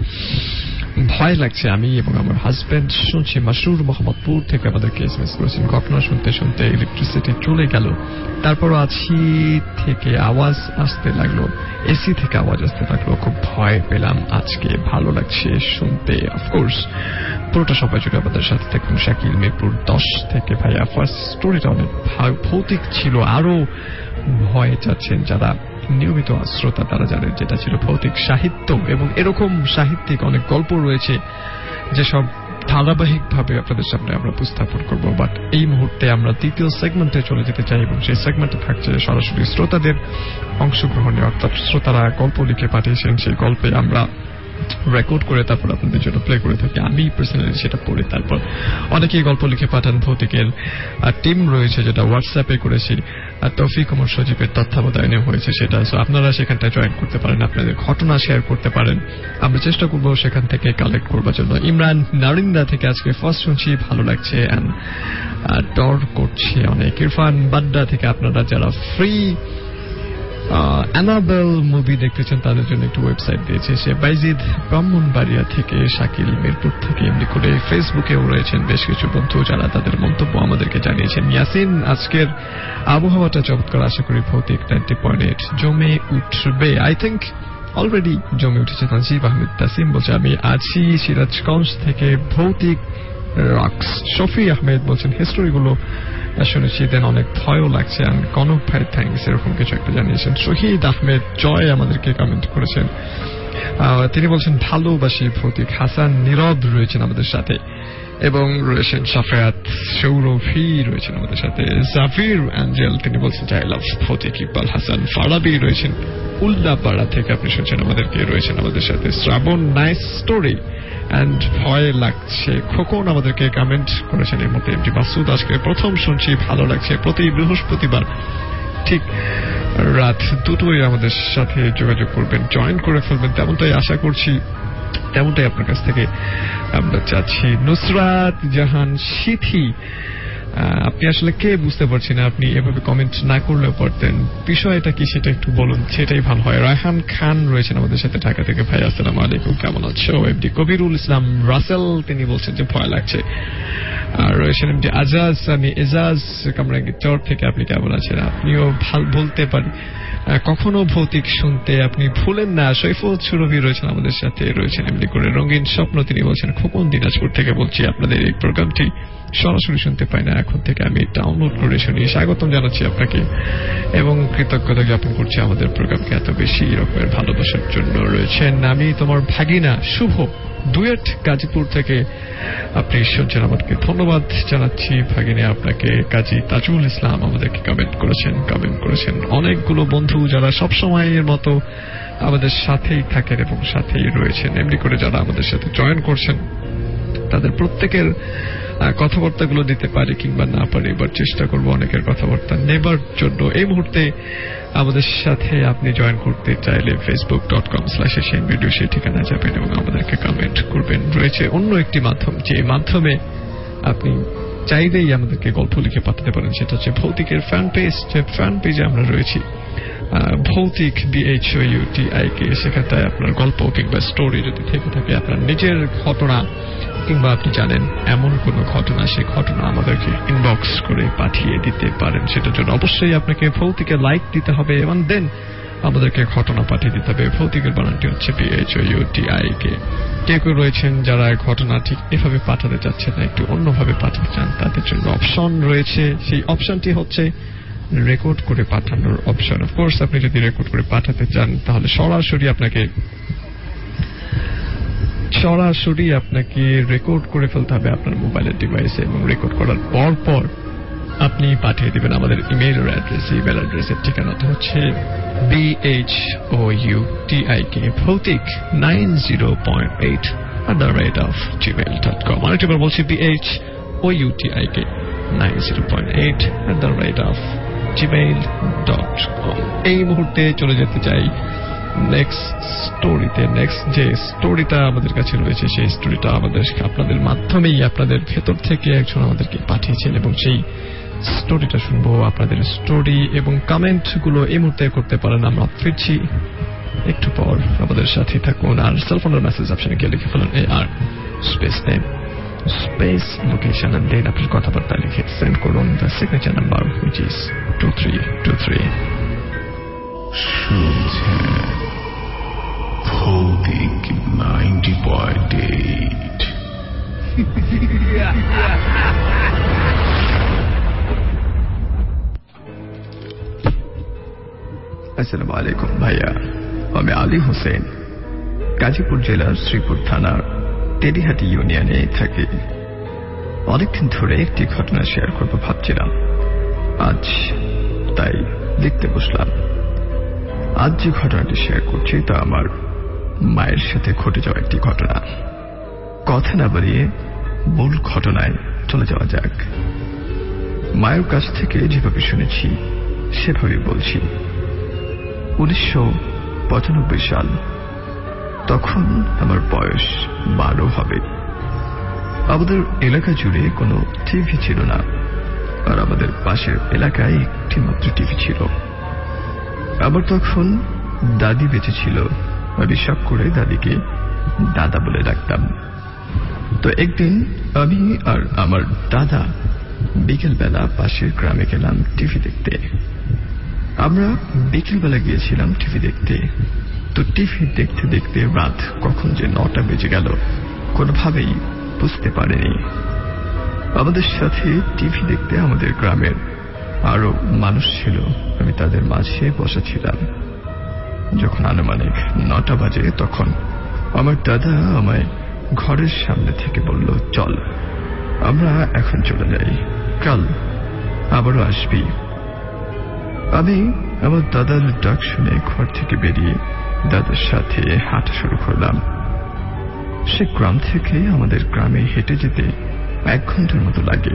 ভয় লাগছে আমি এবং আমার হাজবেন্ড। শুনছি মাসরুর মোহাম্মদপুর থেকে আমাদেরকে এসএমএস করেছেন, ঘটনা শুনতে শুনতে ইলেকট্রিসিটি চলে গেল, তারপরও আছি থেকে আওয়াজ আসতে লাগলো, এসি থেকে আওয়াজ আসতে লাগলো, খুব ভয় পেলাম আজকে। ভালো লাগছে শুনতে। অফকোর্স পুরোটা সবাই জুড়ে আমাদের সাথে থাকুন। শাকিল মিরপুর দশ থেকে, ভাইয়া ফার্স্ট স্টোরিটা অনেক ভৌতিক ছিল, আরো ভয় যাচ্ছেন যারা নিয়মিত শ্রোতা তারা জানেন যেটা ছিল ভৌতিক সাহিত্য। এবং এরকম সাহিত্যিক অনেক গল্প রয়েছে যেসব ধারাবাহিকভাবে আপনাদের সামনে আমরা উপস্থাপন করব। বাট এই মুহূর্তে আমরা দ্বিতীয় সেগমেন্টে চলে যেতে চাই এবং সেই সেগমেন্টে থাকছে সরাসরি শ্রোতাদের অংশগ্রহণে। অর্থাৎ শ্রোতারা গল্প লিখে পাঠিয়েছেন, সেই গল্পে আমরা রেকর্ড করে তারপর আপনাদের জন্য প্লে করে থাকি। আমি পার্সোনালি সেটা পড়ি। তারপর অনেকেই গল্প লিখে পাঠান। ভৌতিকের টিম রয়েছে যেটা হোয়াটসঅ্যাপে করেছি, তৌফিক ওমর সজীবের তত্ত্বাবধানে হয়েছে সেটা। সো আপনারা সেখানটায় জয়েন করতে পারেন, আপনাদের ঘটনা শেয়ার করতে পারেন। আমরা চেষ্টা করবো সেখান থেকে কালেক্ট করবার জন্য। ইমরান নারিন্দা থেকে আজকে ফার্স্ট শুনছি, ভালো লাগছে, ডর করছে অনেক। ইরফান বাড্ডা থেকে, আপনারা যারা ফ্রি অ্যানাবেল মুভি দেখতেছেন তাদের জন্য একটু ওয়েবসাইট দিয়েছে সে। বাইজিদ ব্রাহ্মণবাড়িয়া থেকে, শাকিল মিরপুর থেকে, এমনি করে ফেসবুকেও রয়েছেন বেশ কিছু বন্ধু যারা তাদের মন্তব্য আমাদেরকে জানিয়েছেন। ইয়াসিন, আজকের আবহাওয়াটা চমৎকার, আশা করি ভৌতিক নাইনটি পয়েন্ট এইট জমে উঠবে। আই থিঙ্ক অলরেডি জমে উঠেছে। তানজিব আহমেদ তাসিম বলছে আমি আছি সিরাজগঞ্জ থেকে, ভৌতিক রক্স। শফি আহমেদ বলছেন হিস্টোরিগুলো শুনেছি, দেন অনেক ভয়ও লাগছে। কনক ভাই থ্যাংকস, এরকম কিছু একটা জানিয়েছেন। শহীদ আহমেদ জয় আমাদেরকে কমেন্ট করেছেন। তিনি বলছেন ভালোবাসি ভৌতিক। হাসান নীরব রয়েছেন আমাদের সাথে এবং রয়েছেন সাফায়াত সৌরভী রয়েছেন আমাদের সাথে। জাফির অ্যাঞ্জেল তিনি বলছেন আই লাভ ভৌতিক। ইকবাল হাসান ফারাবি রয়েছেন উল্লাপাড়া থেকে, আপনি শুনছেন আমাদেরকে, রয়েছেন আমাদের সাথে। শ্রাবণ নাইস স্টোরি অ্যান্ড ভয় লাগছে। খোকন আমাদেরকে কমেন্ট করেছেন এর মধ্যে। এমটি মাসুদ আজকে প্রথম শুনছি, ভালো লাগছে। প্রতি বৃহস্পতিবার ঠিক রাত দুটোই আমাদের সাথে যোগাযোগ করবেন, জয়েন করে ফেলবেন, তেমনটাই আশা করছি, তেমনটাই আপনার কাছ থেকে আমরা চাচ্ছি। নুসরাত জাহান সিথি, আপনি আসলে কে বুঝতে পারছি না, আপনি এভাবে কমেন্ট না করলেও পারতেন, বিষয়টা কি সেটা একটু বলুন, সেটাই ভালো হয়। রায়হান খান রয়েছেন আমাদের সাথে ঢাকা থেকে। ভাই আসসালামু আলাইকুম, কেমন আছো? এমডি কবিরুল ইসলাম রাসেল তিনি বলছেন যে ভয় লাগছে। আর রয়েছেন এমডি আজাজ, আমি এজাজ কামরাঙ্গীর চর থেকে, আপনি কেমন আছেন? আপনিও ভাল বলতে পারি কখনো ভৌতিক শুনতে আপনি ভুলেন না। সৈফুল সুরভি রয়েছেন আমাদের সাথে, রয়েছেন এমনি করে রঙিন স্বপ্ন, তিনি বলছেন খোকন দিনাজপুর থেকে বলছি, আপনাদের এই প্রোগ্রামটি সরাসরি শুনতে পাই না, এখন থেকে আমি ডাউনলোড করে শুনি। স্বাগতম জানাচ্ছি আপনাকে এবং কৃতজ্ঞতা জ্ঞাপন করছি আমাদের প্রোগ্রামকে এত বেশি রকমের ভালোবাসার জন্য। রয়েছেন আমি তোমার ভাগিনা শুভ ডুয়েট গাজীপুর থেকে, আপনি শুনছেন আমাদেরকে, ধন্যবাদ জানাচ্ছি ভাগিনী আপনাকে। কাজী তাজুল ইসলাম আমাদেরকে কমেন্ট করেছেন কমেন্ট করেছেন অনেকগুলো বন্ধু যারা সবসময়ের মতো আমাদের সাথেই থাকেন এবং সাথেই রয়েছেন। এমনি করে যারা আমাদের সাথে জয়েন করছেন তাদের প্রত্যেকের কথাবার্তাগুলো দিতে পারি কিংবা না পারি, এবার চেষ্টা করবো অনেকের কথাবার্তা নেবার জন্য। এই মুহূর্তে আমাদের সাথে আপনি জয়েন করতে চাইলে Facebook dot com slash Asian radio সেই ঠিকানা যাবেন এবং আমাদেরকে কমেন্ট করবেন। রয়েছে অন্য একটি মাধ্যম, যে মাধ্যমে আপনি চাইলেই আমাদেরকে গল্প লিখে পাঠাতে পারেন, সেটা হচ্ছে ভৌতিকের ফ্যান পেজ। যে ফ্যান পেজে আমরা রয়েছি ভৌতিক বিএইচইউটিআইকে, সেখানটায় আপনার গল্প কিংবা স্টোরি যদি থেকে থাকে, আপনার নিজের ঘটনা কিংবা আপনি জানেন এমন কোন ঘটনা, সেই ঘটনা আমাদেরকে ইনবক্স করে পাঠিয়ে দিতে পারেন। সেটার জন্য অবশ্যই আপনাকে ভৌতিকে লাইক দিতে হবে এবং দেন আমাদেরকে ঘটনা পাঠিয়ে দিতে হবে। ভৌতিকের বানানটি হচ্ছে বিএইচইউটিআইকে। কেউ কেউ রয়েছেন যারা ঘটনা ঠিক এভাবে পাঠাতে চাচ্ছেন না, একটু অন্যভাবে পাঠাতে চান, তাদের জন্য অপশন রয়েছে। সেই অপশনটি হচ্ছে রেকর্ড করে পাঠানোর অপশন। অফকোর্স আপনি যদি রেকর্ড করে পাঠাতে চান তাহলে সরাসরি আপনাকে সরাসরি আপনাকে রেকর্ড করে ফেলতে হবে আপনার মোবাইলের ডিভাইসে এবং রেকর্ড করার পর পর আপনি পাঠিয়ে দিবেন আমাদের ইমেইল অ্যাড্রেসে। ইমেইল অ্যাড্রেসের ঠিকানাটা হচ্ছে বিএইচওইউটিআইকে ভৌতিক nine zero point eight at the rate of Gmail dot কম। আরেকবার বলছি বিএইচওইউটিআইকে nine zero point eight at the rate of Gmail dot com. এই মুহূর্তে চলে যেতে চাই নেক্সট স্টোরিতে। নেক্সট যে স্টোরিটা আমাদের কাছে রয়েছে সেই স্টোরিটা আমাদের আপনাদের মাধ্যমেই, আপনাদের ভেতর থেকে একজন আমাদেরকে পাঠিয়েছেন এবং সেই স্টোরিটা শুনবো। আপনাদের স্টোরি এবং কমেন্ট গুলো এই মুহূর্তে করতে পারেন। আমরা ফিরছি একটু পর, আমাদের সাথে থাকুন। আর সেলফোনের মেসেজ অপশনে গিয়ে লিখে ফেলুন A R space name space location and then আপনার কথাবার্তা লিখে সেন্ড করুন the signature number which is two three two three. শুনছেন ভৌতিক নাইনটি পয়েন্ট এইট। আসসালামু আলাইকুম ভাইয়া, আমি আলী হোসেন, গাজীপুর জেলার শ্রীপুর থানার টেডিহাটি ইউনিয়নে থাকি। অনেকদিন ধরে একটি ঘটনা শেয়ার করবো ভাবছিলাম, আজ তাই লিখতে বসলাম। আজ যে ঘটনাটি শেয়ার করছি তা আমার মায়ের সাথে ঘটে যাওয়া একটি ঘটনা। কথা না বাড়িয়ে মূল ঘটনায় চলে যাওয়া যাক। মায়ের কাছ থেকে যেভাবে শুনেছি সেভাবে বলছি। উনিশশো পঁচানব্বই সাল, তখন আমার বয়স বারো হবে। আমাদের এলাকা জুড়ে কোনো টিভি ছিল না, আর আমাদের পাশের এলাকায় একটি মাত্র টিভি ছিল। আমার তখন দাদি বেঁচে ছিল, আমি শখ করে দাদিকে দাদা বলে ডাকতাম। তো একদিন আমি আর আমার দাদা বিকেলবেলা পাশের গ্রামে গেলাম টিভি দেখতে। আমরা বিকেলবেলা গিয়েছিলাম টিভি দেখতে। তো টিভি দেখতে দেখতে রাত কখন যে নটা বেজে গেল কোনোভাবেই বুঝতে পারিনি। আমাদের সাথে টিভি দেখতে আমাদের গ্রামের আরো মানুষ ছিল, আমি তাদের মাঝে বসা ছিলাম। যখন আনুমানিক নটা বাজে তখন আমার দাদা আমায় ঘরের সামনে থেকে বলল, চল আমরা এখন চলে যাই, কাল আবারও আসবি। আমি আমার দাদার ডাক শুনে ঘর থেকে বেরিয়ে দাদার সাথে হাঁটা শুরু করলাম। সে গ্রাম থেকে আমাদের গ্রামে হেঁটে যেতে এক ঘন্টার মতো লাগে।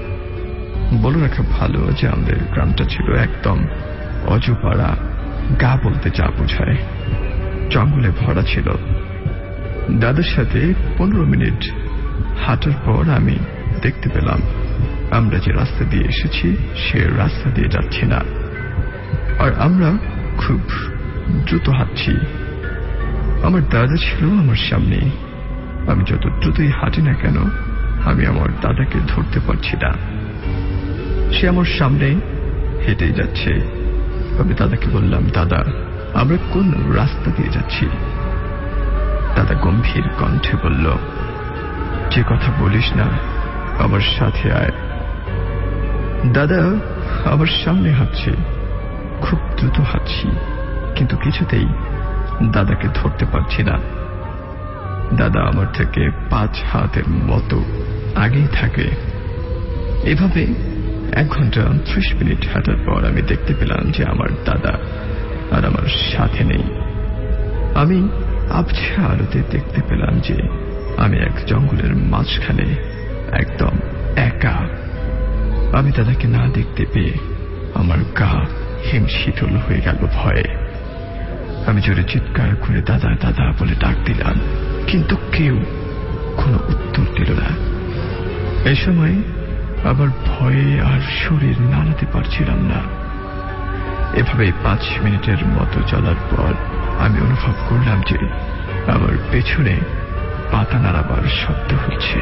বলে রাখা ভালো যে আমাদের গ্রামটা ছিল একদম অজপাড়া, গা বলতে যা বোঝায়, জঙ্গলে ভরা ছিল। দাদার সাথে পনেরো মিনিট হাঁটার পর আমি দেখতে পেলাম আমরা যে রাস্তা দিয়ে এসেছি সে রাস্তা দিয়ে যাচ্ছি না, আর আমরা খুব দ্রুত হাঁটছি। আমার দাদা ছিল আমার সামনে। আমি যত দ্রুতই হাঁটি না কেন আমি আমার দাদাকে ধরতে পারছি না। সে আমার সামনে হেঁটেই যাচ্ছে। আমি দাদাকে বললাম, দাদা আমরা কোন রাস্তা দিয়ে যাচ্ছি? দাদা গম্ভীর কণ্ঠে বলল, যে কথা বলিস না, আমার সাথে আয়। দাদা আমার সামনে হাঁটছে, খুব দ্রুত হাঁটছি, কিন্তু কিছুতেই দাদাকে ধরতে পারছি না। দাদা আমার থেকে পাঁচ হাতের মতো আগেই থাকে। এভাবে এক ঘন্টা ত্রিশ মিনিট হাঁটার পর আমি দেখতে পেলাম যে আমার দাদা আর আমার সাথে নেই। আমি আবছা আলোতে দেখতে পেলাম যে আমি এক জঙ্গলের মাঝখানে একদম একা। আমি দাদাকে না দেখতে পেয়ে আমার গা হিমশীতল হয়ে গেল ভয়ে। আমি জোরে চিৎকার করে দাদা দাদা বলে ডাক দিলাম, কিন্তু কেউ কোনো উত্তর দিল না। এই সময় আবার ভয়ে আর শরীর নাড়াতে পারছিলাম না। এভাবে পাঁচ মিনিটের মতো চলার পর আমি অনুভব করলাম যে আমার পেছনে পাতা নাড়াবার শব্দ হচ্ছে।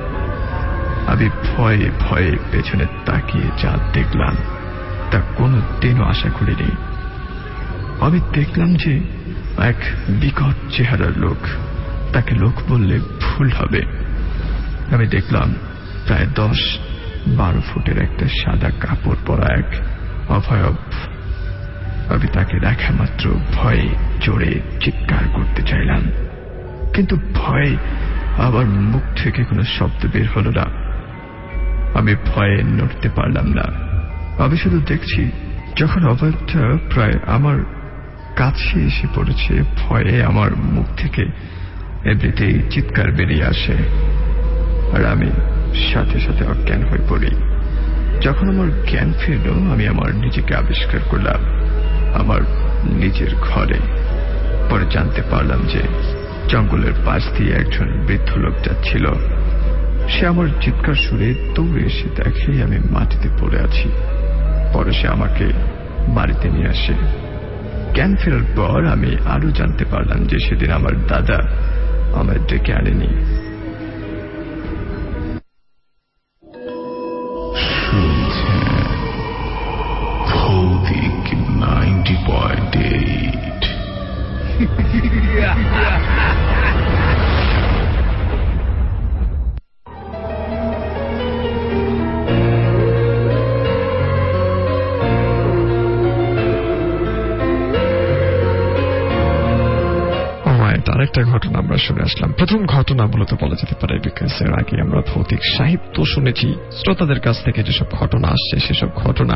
আমি ভয়ে ভয়ে পেছনে তাকিয়ে যা দেখলাম তা কোনো দিনও আশা করিনি। আমি দেখলাম যে এক বিকট চেহারার লোক, তাকে লোক বললে ভুল হবে। আমি দেখলাম প্রায় দশ বারো ফুটের একটা সাদা কাপড় পরা এক অভয়ব। আমি তাকে দেখা মাত্র ভয়ে জোরে চিৎকার করতে চাইলাম, কিন্তু ভয়ে আমার মুখ থেকে কোনো শব্দ বের হলো না। আমি ভয়ে নড়তে পারলাম না। আমি শুধু দেখছি যখন অভয়টা প্রায় আমার কাছে এসে পড়েছে, ভয়ে আমার মুখ থেকে এমনিতেই চিৎকার বেরিয়ে আসে, আর আমি সাথে সাথে অজ্ঞান হয়ে পড়ি। যখন আমার জ্ঞান ফিরল আমি আমার নিজেকে আবিষ্কার করলাম আমার নিজের ঘরে। পরে জানতে পারলাম যে জঙ্গলের পাশ দিয়ে একজন বৃদ্ধ লোক যাচ্ছিল। সে আমার চিৎকার শুনে দৌড়ে এসে দেখে আমি মাটিতে পড়ে আছি। পরে সে আমাকে বাড়িতে নিয়ে আসে। জ্ঞান ফেরার পর আমি আরো জানতে পারলাম যে সেদিন আমার দাদা আমার ডেকে আনেনি। ভৌতিক নাইনটি পয়েন্ট এইট। আরেকটা ঘটনা আমরা শুনে আসলাম। প্রথম ঘটনা মূলত বলা যেতে পারে, বিকজ এর আগে আমরা ভৌতিক সাহিত্য শুনেছি। শ্রোতাদের কাছ থেকে যেসব ঘটনা আসছে সেসব ঘটনা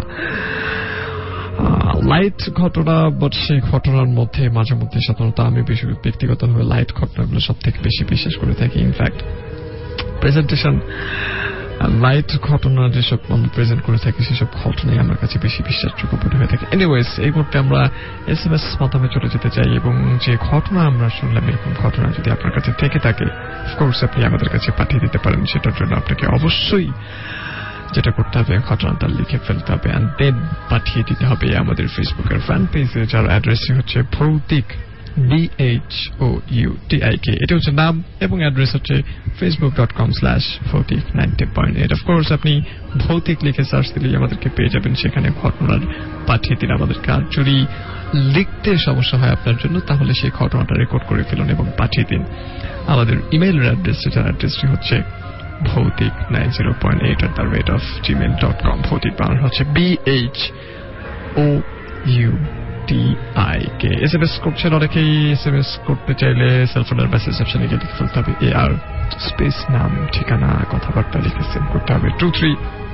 লাইট ঘটনা, বাট সেই ঘটনার মধ্যে মাঝে মধ্যে সাধারণত আমি ব্যক্তিগতভাবে লাইট ঘটনাগুলো সব থেকে বেশি বিশ্বাস করে থাকি। ইনফ্যাক্ট প্রেজেন্টেশন লাইট ঘটনা যেসব আমরা প্রেজেন্ট করে থাকি সেসব ঘটনাই আমার কাছে বেশি বিশ্বাসযোগ্য মনে হয়ে থাকে। এনিওয়েজ, এই মুহূর্তে আমরা এস এম এস মাধ্যমে চলে যেতে চাই, এবং যে ঘটনা আমরা শুনলাম এরকম ঘটনা যদি আপনার কাছে থেকে থাকে অফকোর্স আপনি আমাদের কাছে পাঠিয়ে দিতে পারেন। সেটার জন্য আপনাকে অবশ্যই যেটা করতে হবে, ঘটনাটা লিখে ফেলতে হবে এন্ড দেন পাঠিয়ে দিতে হবে আমাদের ফেসবুকের ফ্যান পেজে, যার অ্যাড্রেসটি হচ্ছে Bhoutik D H O U T I K. এটা হচ্ছে নাম এবং অ্যাড্রেস হচ্ছে Facebook dot com slash Bhoutik ninety point eight. Of course আপনি ভৌতিক লিখে সার্চ দিলেই আমাদেরকে পেয়ে যাবেন, সেখানে ঘটনার পাঠিয়ে দিন আমাদেরকে। আর যদি লিখতে সমস্যা হয় আপনার জন্য তাহলে সেই ঘটনাটা রেকর্ড করে ফেলুন এবং পাঠিয়ে দিন আমাদের ইমেইলের অ্যাড্রেসটি, যার অ্যাড্রেসটি হচ্ছে ভৌতিক nine zero point eight at the rate of Gmail dot com. Bhoutik বানানো হচ্ছে B H O U T I K. S M S করছেন অনেকেই। এস এম এস করতে চাইলে সেলফোনের মেসেজ অপশনে গিয়ে লিখে ফেলতে হবে এ আর স্পেস নাম ঠিকানা কথাবার্তা লিখে সেন্ড করতে হবে টু থ্রি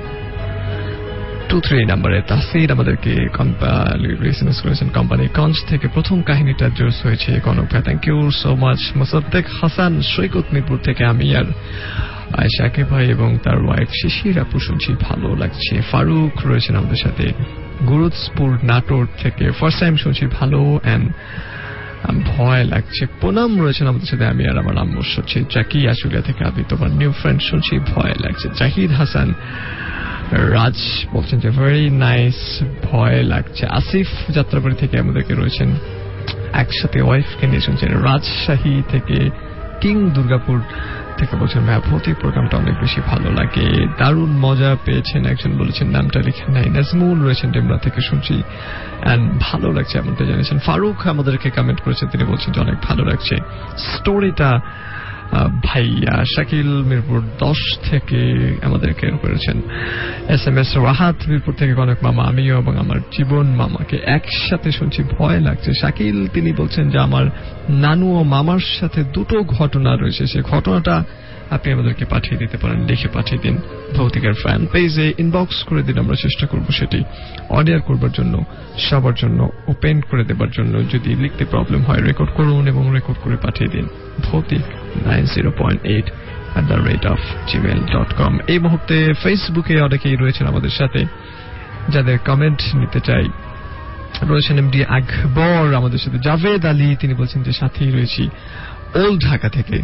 টু থ্রি নাম্বারে। তাহসিন আমাদেরকে এস এম এস করেছেন কোম্পানিগঞ্জ থেকে। প্রথম কাহিনীটা জোস হয়েছে কনক ভাই, thank you so much. Mosaddek Hasan Saikat Mirpur থেকে আমি আর আয়েশাকে ভাই এবং তার ওয়াইফ শিশির আপু শুনছি, ভালো লাগছে। ফারুক রয়েছেন আমাদের সাথে গুরুদাসপুর নাটোর থেকে, ফার্স্ট টাইম শুনছি, ভালো অ্যান্ড ভয় লাগছে। পুনম রয়েছেন আমাদের সাথে আমি আর আমার আম্মু শুনছি। জাকি আশুলিয়া থেকে আমি তোমার নিউ ফ্রেন্ড শুনছি, ভয় লাগছে। জাহিদ হাসান রাজ বলছেন যে ভেরি নাইস, ভয় লাগছে। আসিফ যাত্রাবাড়ি থেকে আমাদেরকে রয়েছেন একসাথে ওয়াইফকে নিয়ে শুনছেন। রাজশাহী থেকে কিং দুর্গাপুর থেকে বলছেন ভাই ভৌতিক প্রোগ্রামটা অনেক বেশি ভালো লাগে, দারুণ মজা পেয়েছেন। একজন বলেছেন নামটা লিখেন নাই। নাজমুল রয়েছেন ডেমরা থেকে শুনছি অ্যান্ড ভালো লাগছে এমনটা জানিয়েছেন। ফারুক আমাদেরকে কমেন্ট করেছেন, তিনি বলছেন যে অনেক ভালো লাগছে স্টোরিটা ভাইয়া। শাকিল মিরপুর দশ থেকে আমাদেরকে করেছেন S M S. Rahat Mirpur থেকে অনেক মামা আমিও এবং আমার জীবন মামাকে একসাথে শুনছি, ভয় লাগছে। শাকিল তিনি বলছেন যে আমার নানু ও মামার সাথে দুটো ঘটনা রয়েছে, সে ঘটনাটা আপনি আমাদেরকে পাঠিয়ে দিতে পারেন, লিখে পাঠিয়ে দিন ভৌতিকের ফ্যান পেজে, ইনবক্স করে দিন। আমরা চেষ্টা করব সেটি অর্ডার করবার জন্য, সবার জন্য ওপেন করে দেবার জন্য। যদি লিখতে প্রবলেম হয় রেকর্ড করুন এবং রেকর্ড করে পাঠিয়ে দিন Bhoutik nine zero point eight at the rate of Gmail dot com. এই মুহূর্তে ফেসবুকে অনেকেই রয়েছেন আমাদের সাথে, যাদের কমেন্ট নিতে চাই। রয়েছেন এমডি আকবর আমাদের সাথে, জাভেদ আলী তিনি বলছেন যে সাথেই রয়েছি ওল্ড ঢাকা থেকে।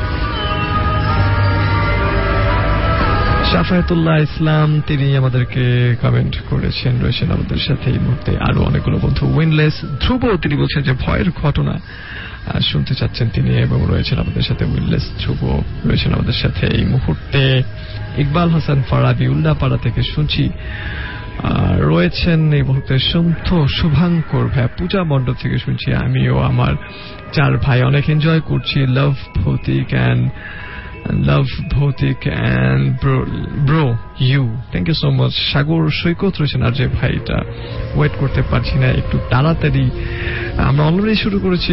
শাফায়েতুল্লাহ ইসলাম তিনি আমাদেরকে কমেন্ট করেছেন, রয়েছেন আমাদের সাথে এই মুহূর্তে আরো অনেকগুলো বন্ধু। উইনলেস ধ্রুব তিনি বলছেন যে ভয়ের ঘটনা শুনতে চাচ্ছেন তিনি এবং রয়েছেন আমাদের সাথে। উইনলেস ধ্রুব রয়েছেন আমাদের সাথে এই মুহূর্তে। ইকবাল হাসান ফারাবি উল্লাপাড়া থেকে শুনছি রয়েছেন এই মুহূর্তে। সন্থ শুভাঙ্কর ভাই পূজা মণ্ডপ থেকে শুনছি, আমিও আমার চার ভাই অনেক এনজয় করছি। লাভ Bhoutik and love Bhoutik and bro bro you thank you so much. Sagar Saikat রয়েছেন আর যে ভাইটা ওয়েট করতে পারছি না, একটু তাড়াতাড়ি আমরা অলরেডি শুরু করেছি,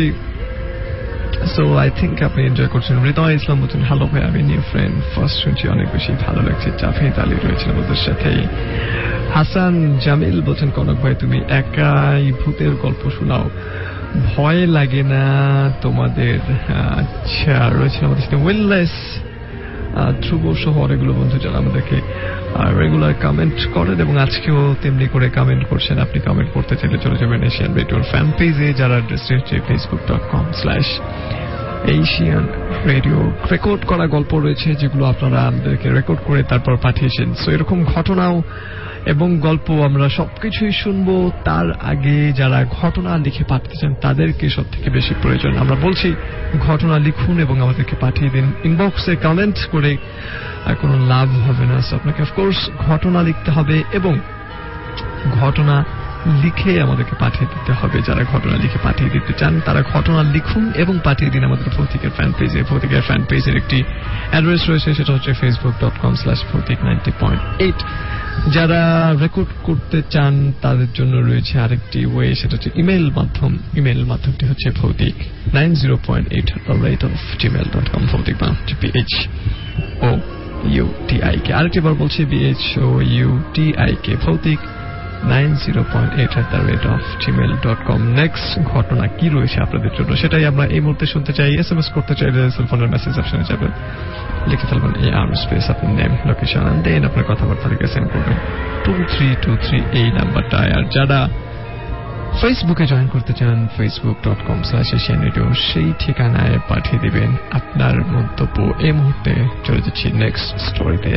সো আই থিঙ্ক আপনি এনজয় করছেন। হৃদয় ইসলাম বলছেন হ্যালো ভাই আমি নিউ ফ্রেন্ড ফার্স্ট শুনছি, অনেক বেশি ভালো লাগছে। জাভেদ আলী রয়েছেন আমাদের সাথে। হাসান জামিল বলছেন কনক ভাই তুমি একাই ভূতের গল্প শোনাও, ভয় লাগে না তোমাদের? আচ্ছা রয়েছেন আমাদের সাথে উইলনেস ধ্রুব সহ অনেকগুলো বন্ধু যারা আমাদেরকে রেগুলার কমেন্ট করেন এবং আজকেও তেমনি করে কমেন্ট করছেন। আপনি কমেন্ট করতে চাইলে চলে যাবেন এশিয়ান রেডিওর ফ্যান পেজে, যারা অ্যাড্রেসটি হচ্ছে Facebook dot com slash Asian radio. Record করা গল্প রয়েছে যেগুলো আপনারা আমাদেরকে রেকর্ড করে তারপর পাঠিয়েছেন, সো এরকম ঘটনাও এবং গল্প আমরা সবকিছুই শুনবো। তার আগে যারা ঘটনা লিখে পাঠাতে চান তাদেরকে সব থেকে বেশি প্রয়োজন। আমরা বলছি ঘটনা লিখুন এবং আমাদেরকে পাঠিয়ে দিন। ইনবক্সে কমেন্ট করে আর কোনো লাভ হবে না, সো আপনাকে অফকোর্স ঘটনা লিখতে হবে এবং ঘটনা লিখে আমাদেরকে পাঠিয়ে দিতে হবে। যারা ঘটনা লিখে পাঠিয়ে দিতে চান তারা ঘটনা লিখুন এবং পাঠিয়ে দিন আমাদের ভৌতিকের ফ্যান পেজে। ভৌতিকের ফ্যান পেজের একটি অ্যাড্রেস রয়েছে, সেটা হচ্ছে Facebook dot com slash Bhoutik ninety point eight. যারা রেকর্ড করতে চান তাদের জন্য রয়েছে আরেকটি ওয়ে, সেটা হচ্ছে ইমেল মাধ্যম। ইমেল মাধ্যমটি হচ্ছে ভৌতিক nine zero point eight rate of Gmail dot com. Bhoutik বা B H O U T I K. আরেকটিবার বলছি B H O U T I K Bhoutik nine zero point eight at the rate of Gmail dot com. Next ঘটনা কি রয়েছে আপনাদের জন্য সেটাই আমরা এই মুহূর্তে শুনতে চাই। এস এম এস করতে চাইলে সেলফোনের মেসেজ অপশনে যাবেন, লিখে ফেলবেন এ আর স্পেস আপনার নেম লোকেশন অ্যান্ড দেন আপনার কথাবার্তা লিখে সেন্ড করবেন টু থ্রি টু থ্রি এই নাম্বারটায়। আর যারা ফেসবুকে জয়েন করতে চান Facebook dot com slash Asian radio সেই ঠিকানায় পাঠিয়ে দিবেন আপনার মন্তব্য। এই মুহূর্তে চলে যাচ্ছি নেক্সট স্টোরিতে।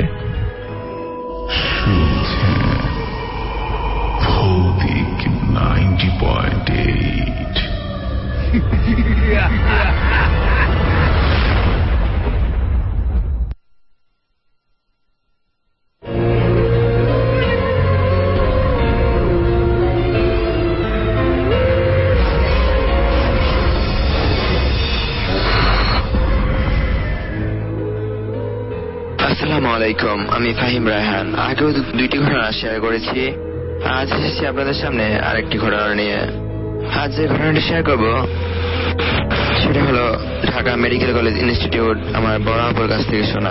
ভৌতিক নাইনটি পয়েন্ট এইট। আসসালামু আলাইকুম, আমি ফাহিম রায়হান। আগেও দুইটি ঘটনা শেয়ার করেছি, আজ এসেছি আপনাদের সামনে আরেকটি ঘটনা নিয়ে। আজ যে ঘটনাটি শেয়ার করবো সেটা হলো ঢাকা মেডিকেল কলেজ ইনস্টিটিউট, আমার বড় আপুর কাছ থেকে শোনা।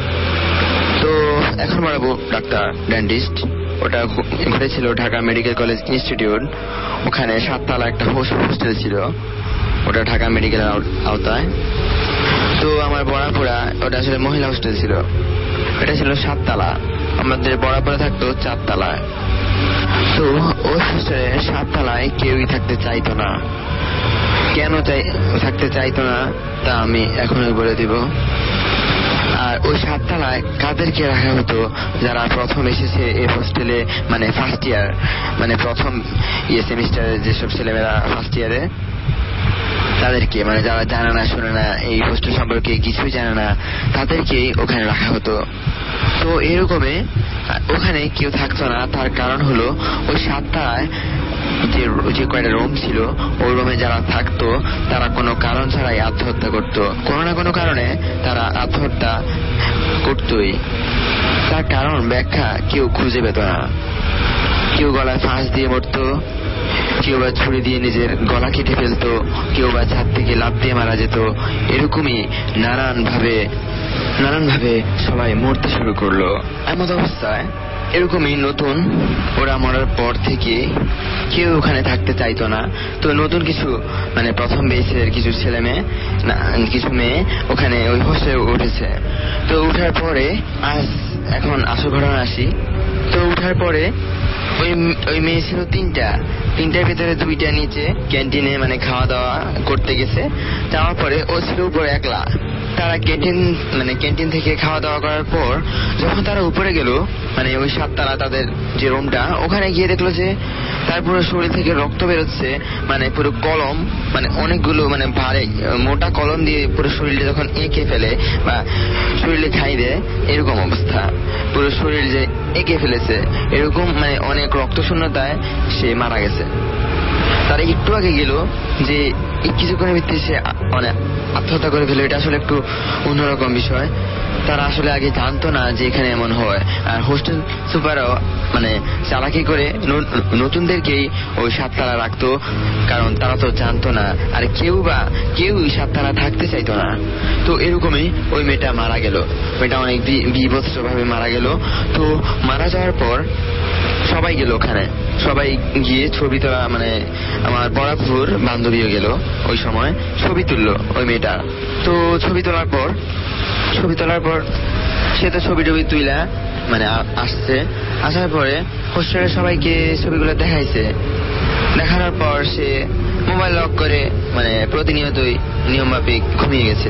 তো এখন বড় আপু ডাক্তার, ডেন্টিস্ট। ওটা ঘটেছিল ঢাকা মেডিকেল কলেজ ইনস্টিটিউট, ওখানে সাততলা একটা হোস্টেল ছিল, ওটা ঢাকা মেডিকেল আওতায়। তো আমার বড়াপুরা ওটা আসলে মহিলা হোস্টেল ছিল, এটা ছিল সাততলা, আমাদের বড়াপুরা থাকতো চারতলায়। তো ওই হোস্টেলে সাততলায় কেউই থাকতে চাইতো না। কেন চাই থাকতে চাইতো না তা আমি এখনই বলে দিব। আর ওই সাততলায় কাদেরকে রাখা হতো? যারা প্রথম এসেছে এই হোস্টেলে, মানে ফার্স্ট ইয়ার, মানে প্রথম ইয়ে সেমিস্টারে যেসব ছেলেমেয়েরা ফার্স্ট ইয়ারে, তাদেরকে, মানে যারা জানে না শোনে না এই হোস্টেল সম্পর্কে কিছুই জানে না, তাদেরকেই ওখানে রাখা হতো। তো এরকমই ওখানে কেউ থাকতো না, তার কারণ হলো ওই সাততলায় যে যে কয়টা রুম ছিল, ওই রুমে যারা থাকতো তারা কোনো কারণ ছাড়াই আত্মহত্যা করতো। কোনো না কোনো কারণে তারা আত্মহত্যা করতোই, তার কারণ ব্যাখ্যা কেউ খুঁজে পেত না। কেউ গলায় ফাঁস দিয়ে মরতো, কেউ বা ছুরি দিয়ে নিজের গলা কেটে ফেলতো, কেউ বা ছাদ থেকে লাফ দিয়ে মারা যেত। এরকমই নানান ভাবে নানান ভাবে সবাই মরতে শুরু করলো। এমন অবস্থায় এরকমই নতুন ওরা মরার পর থেকে কেউ ওখানে থাকতে চাইতো না। তো নতুন কিছু, মানে প্রথম বেসের কিছু ছেলে মেয়ে, কিছু মেয়ে ওখানে ওই হোস্টেলে উঠেছে। তো উঠার পরে আজ এখন আসল ঘটনা আসি। তো উঠার পরে ওই ওই মেয়ে ছিল তিনটা, তিনটার ভিতরে দুইটা নিচে ক্যান্টিনে মানে খাওয়া দাওয়া করতে গেছে। যাওয়ার পরে ও ছিল উপরে একলা। তারা ক্যান্টিন মানে ক্যান্টিন থেকে খাওয়া দাওয়া করার পর যখন তারা উপরে গেল, মানে ওই সাততলা তাদের যে রুমটা, ওখানে গিয়ে দেখলো যে তার পুরো শরীর থেকে রক্ত বেরোচ্ছে, মানে পুরো কলম, মানে অনেকগুলো মানে ভারী মোটা কলম দিয়ে পুরো শরীরটা যখন এঁকে ফেলে বা শরীরে খাই দেয়, এরকম অবস্থা। পুরো শরীর যে এঁকে ফেলেছে এরকম, মানে অনেক রক্ত শূন্যতায় সে মারা গেছে। তারা একটু আগে গেল যে কিছুক্ষণের ভিত্তিতে সে মানে আত্মহত্যা করে ফেলে। এটা আসলে একটু অন্যরকম বিষয়। তারা আসলে আগে জানতো না যে এখানে এমন হয়। আর হোস্টেল সুপারও মানে চালাকি করে নতুনদেরকেই ওই সাততলা রাখতো, কারণ তারা তো জানতো না, আর কেউ বা কেউ সাততলা থাকতে চাইতো না। তো এরকমই ওই মেয়েটা মারা গেল। মেয়েটা অনেক বিভৎস ভাবে মারা গেল। তো মারা যাওয়ার পর সবাই গেল ওখানে, সবাই গিয়ে ছবি তোলা, মানে আমার বড়াপুর বান্ধবীও গেল ওই সময়, ছবি তুললো ওই মেয়েটা। তো ছবি তোলার পর ছবি তোলার পর সে তো ছবি টবি তুইলা মানে আসছে। আসার পরে হোস্টেলের সবাইকে ছবিগুলো দেখাইছে। দেখানোর পর সে মোবাইল লক করে মানে প্রতিনিয়তই নিয়মমাফিক ঘুমিয়ে গেছে।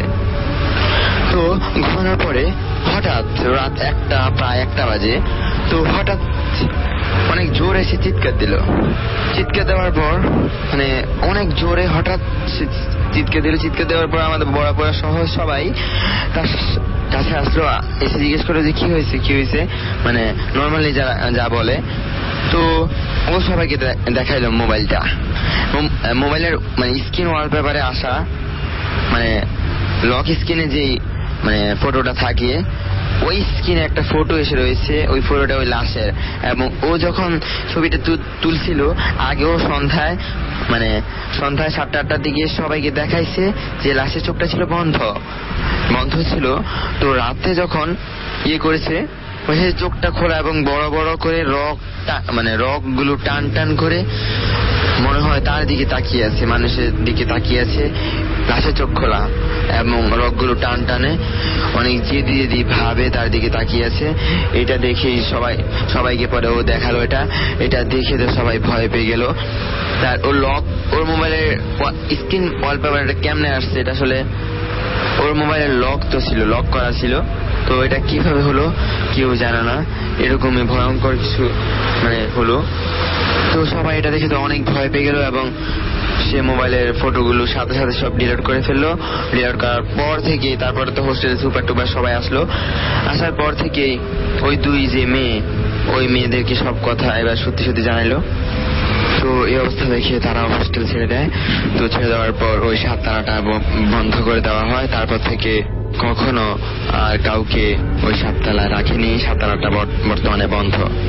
তো ঘুমানোর পরে হঠাৎ রাত একটা প্রায় একটা বাজে, তো হঠাৎ অনেক জোরে সে চিৎকার দিল। চিৎকার দেওয়ার পর মানে অনেক জোরে হঠাৎ চিৎকার দিল। চিৎকার দেওয়ার পর আমাদের বড় বড় সহ সবাই তার কাছে আসলো, এসে জিজ্ঞেস করলো যে কি হয়েছে কি হয়েছে মানে নর্মালি যারা যা বলে। তো ও সবাইকে দেখাইলো মোবাইলটা। মোবাইলের মানে স্ক্রিন ওয়ালপেপারে আসা মানে লক স্ক্রিনে যেই মানে ফটোটা থাকে, ওই স্ক্রিনে একটা ফটো এসে রয়েছে। ওই ফটোটা ওই লাশের, এবং ও যখন ছবিটা তুলছিল আগেও সন্ধ্যায় মানে সন্ধ্যায় সাতটা আটটার দিকে সবাইকে দেখাইছে যে লাশের চোখটা ছিল বন্ধ বন্ধ ছিল। তো রাতে যখন ইয়ে করেছে ওই চোখটা খোলা এবং বড় বড় করে রক মানে রক গুলো টান টান করে মনে হয় তার দিকে তাকিয়ে আছে, মানুষের দিকে তাকিয়ে আছে, লাশের চোখ খোলা এবং রকগুলো টান টানে অনেক জেদি জেদি ভাবে তার দিকে তাকিয়ে আছে। এটা দেখেই সবাই সবাইকে পরে ও দেখালো। এটা এটা দেখে তো সবাই ভয় পেয়ে গেল। তার ওর লক, ওর মোবাইলের স্ক্রিন ওয়ালপেপারটা কেমনে আসছে এটা আসলে ওর মোবাইলের লক তো ছিল, লক করা ছিল। তো এটা কিভাবে হলো কেউ জানে না, এরকমই ভয়ঙ্কর কিছু মানে হলো। তো সবাই এটা দেখে তো অনেক ভয় পেয়ে গেল এবং সে মোবাইলের ফটোগুলো সাথে সাথে সব ডিলিট করে ফেললো। ডিলিট করার পর থেকে তারপরে তো হোস্টেলে সুপার টুপার সবাই আসলো। আসার পর থেকে ওই দুই যে মেয়ে, ওই মেয়েদেরকে সব কথা এবার সত্যি সত্যি জানাইলো। তো এই অবস্থা দেখে তারা হোস্টেল ছেড়ে দেয়। তো ছেড়ে দেওয়ার পর ওই সাততলাটা বন্ধ করে দেওয়া হয়। তারপর থেকে কখনো আর কাউকে ওই সাততলায় রাখেনি। সাততলাটা বর্তমানে বন্ধ।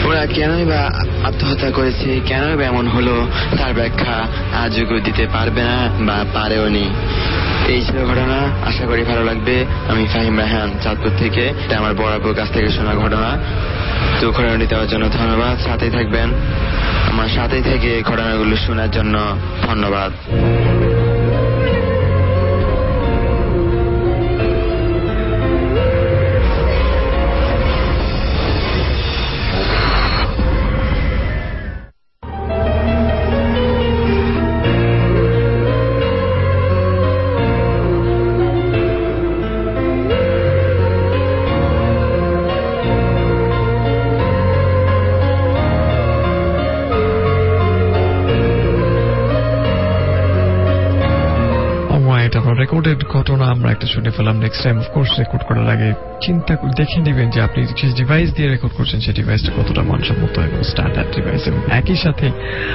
ওরা কেনই বা আত্মহত্যা করেছে, কেনই বা এমন হলো, তার ব্যাখ্যা আজও কেউ দিতে পারবে না বা পারেও নি। এই ছিল ঘটনা। আশা করি ভালো লাগবে। আমি ফাহিম রায়হান, চাঁদপুর থেকে। এটা আমার বড় আপুর কাছ থেকে শোনা ঘটনা। তো ঘটনাটি দেওয়ার জন্য ধন্যবাদ। সাথেই থাকবেন, আমার সাথেই থেকে ঘটনাগুলো শোনার জন্য ধন্যবাদ। রেকর্ডেড ঘটনা আমরা একটা শুনে ফেলাম। নেক্সট টাইম অফকোর্স রেকর্ড করার আগে চিন্তা দেখে নেবেন যে আপনি যে ডিভাইস দিয়ে রেকর্ড করছেন সেই ডিভাইসটা কতটা মানসম্মত এবং স্ট্যান্ডার্ড ডিভাইস, এবং একই সাথে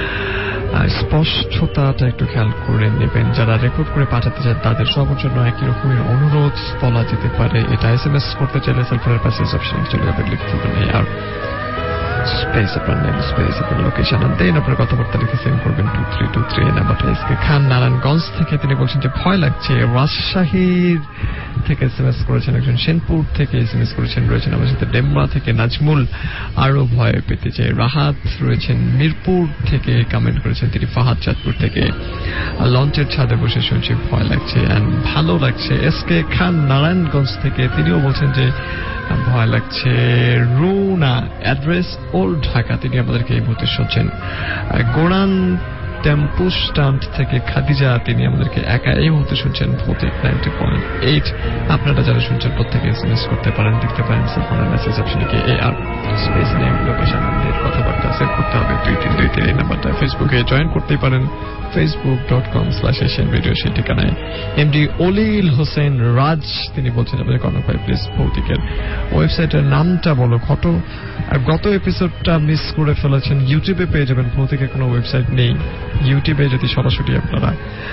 স্পষ্টতাটা একটু খেয়াল করে নেবেন। যারা রেকর্ড করে পাঠাতে চান তাদের সবার জন্য একই রকমের অনুরোধ বলা যেতে পারে। এটা এস এম এস করতে চাইলে সেলফোনের পাশে অপশন চলে যাবে, লিখতে হবে আর স্পেস আপনার নেম, স্পেস আপনার লোকেশন, আর দেন আপনার কথাবার্তা লিখে সেন্ড করবেন টু থ্রি টু থ্রি নাম্বারটা। এস কে খান নারায়ণগঞ্জ থেকে তিনি বলছেন যে ভয় লাগছে। রাজশাহীর থেকে এস এম এস করেছেন একজন, সেনপুর থেকে এস এম এস করেছেন রয়েছেন আমার সাথে ডেমরা থেকে নাজমুল, আরো ভয় পেতে চাই। রাহাত রয়েছেন মিরপুর থেকে কমেন্ট করেছেন তিনি, ফাহাদ চাঁদপুর থেকে। লঞ্চের ছাদে বসে শুনছি ভয় লাগছে অ্যান্ড ভালো লাগছে। এস কে খান নারায়ণগঞ্জ থেকে তিনিও বলছেন যে ভয় লাগছে। রুনা অ্যাড্রেস ওল্ড ঢাকা, তিনি আমাদেরকে এই মুহূর্তে শুনছেন। গোড়ান টেম্পু স্ট্যান্ড থেকে খাদিজা, তিনি আমাদেরকে একা এই মুহূর্তে শুনছেন ভৌতিক নাইনটি পয়েন্ট এইট। আপনারা যারা শুনছেন প্রত্যেকে এস এম এস করতে পারেন, দেখতে পারেন সেলফোনের মেসেজ অপশনে গিয়ে A R space name location আপনাদের কথাবার্তা সেভ করতে হবে দুই তিন দুই তিন এই নাম্বারটা। ফেসবুকে জয়েন করতেই পারেন Facebook dot com slash Asian radio, সেই ঠিকানায়। এমডি অলিল হোসেন রাজ তিনি বলছেন আমাদের কনক ভাই প্লিজ ভৌতিকের ওয়েবসাইটের নামটা বলো। ঘট আর গত এপিসোডটা মিস করে ফেলেছেন, ইউটিউবে পেয়ে যাবেন। ভৌতিকের কোনো ওয়েবসাইট নেই, ইউটিউবে যদি সরাসরি আপনারা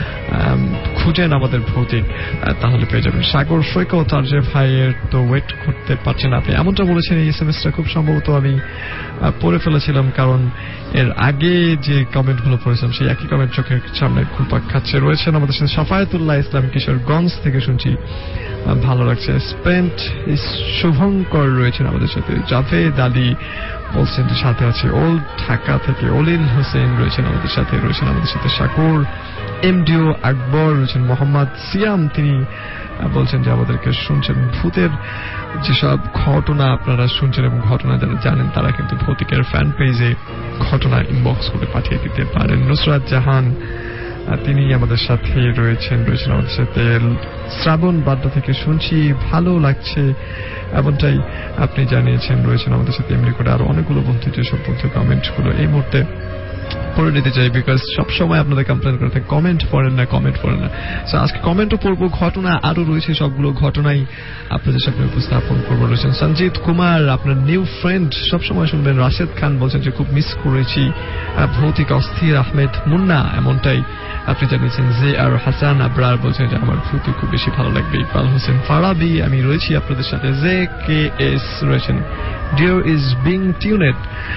খুঁজেন আমাদের ভৌতিক তাহলে পেয়ে যাবেন। সাগর সৈকত আর যে ভাইয়ের তো ওয়েট করতে পারছেন আপনি, এমনটা বলেছেন। এই এস এম এসটা খুব সম্ভবত আমি পড়ে ফেলেছিলাম, কারণ এর আগে যে কমেন্ট গুলো পড়েছিলাম সেই একই কমেন্ট চোখের সামনে ঘুরপাক খাচ্ছে। রয়েছেন আমাদের সাথে সাফায়েতুল্লাহ ইসলাম কিশোরগঞ্জ থেকে শুনছি, ভালো লাগছে। স্পেন্ট শুভঙ্কর রয়েছেন আমাদের সাথে। জাভেদ আলী বলছেন যে সাথে আছে। ওল্ড ঢাকা থেকে অলিল হোসেন রয়েছেন আমাদের সাথে। রয়েছেন আমাদের সাথে শাকুর, এমডিও আকবর রয়েছেন। মোহাম্মদ সিয়াম তিনি বলছেন যে আমাদেরকে শুনছেন। ভূতের যেসব ঘটনা আপনারা শুনছেন এবং ঘটনা যারা জানেন তারা কিন্তু ভৌতিকের ফ্যান পেজে ঘটনা ইনবক্স করে পাঠিয়ে দিতে পারেন। নুসরাত জাহান তিনি আমাদের সাথে রয়েছেন। রয়েছেন আমাদের সাথে শ্রাবণ বাড্ডা থেকে শুনছি ভালো লাগছে, এমনটাই আপনি জানিয়েছেন। রয়েছেন আমাদের সাথে এমনি করে আরো অনেকগুলো বন্ধু, যেসব বন্ধু কমেন্ট গুলো এই মুহূর্তে পড়ে নিতে চাই, বিকজ সবসময় আপনাদের কমপ্লেন করে থাকে কমেন্ট পড়েন না কমেন্ট পড়েন না। সো আজকে কমেন্টও পড়বো, ঘটনা আরো রয়েছে, সবগুলো ঘটনাই আপনাদের সামনে উপস্থাপন করবো। রয়েছেন সঞ্জিত কুমার, আপনার নিউ ফ্রেন্ড, সবসময় শুনবেন। রাশেদ খান বলছেন যে খুব মিস করেছি ভৌতিক অস্থির। আহমেদ মুন্না এমনটাই আপনি জানিয়েছেন। জে আর হাসান আবরার বলছেন যে আমার ভৌতিক খুব বেশি ভালো লাগবে। ইকবাল হোসেন ফারাবি আমি রয়েছি আপনাদের সাথে। জে কে এস রয়েছেন। Dear is being tuned.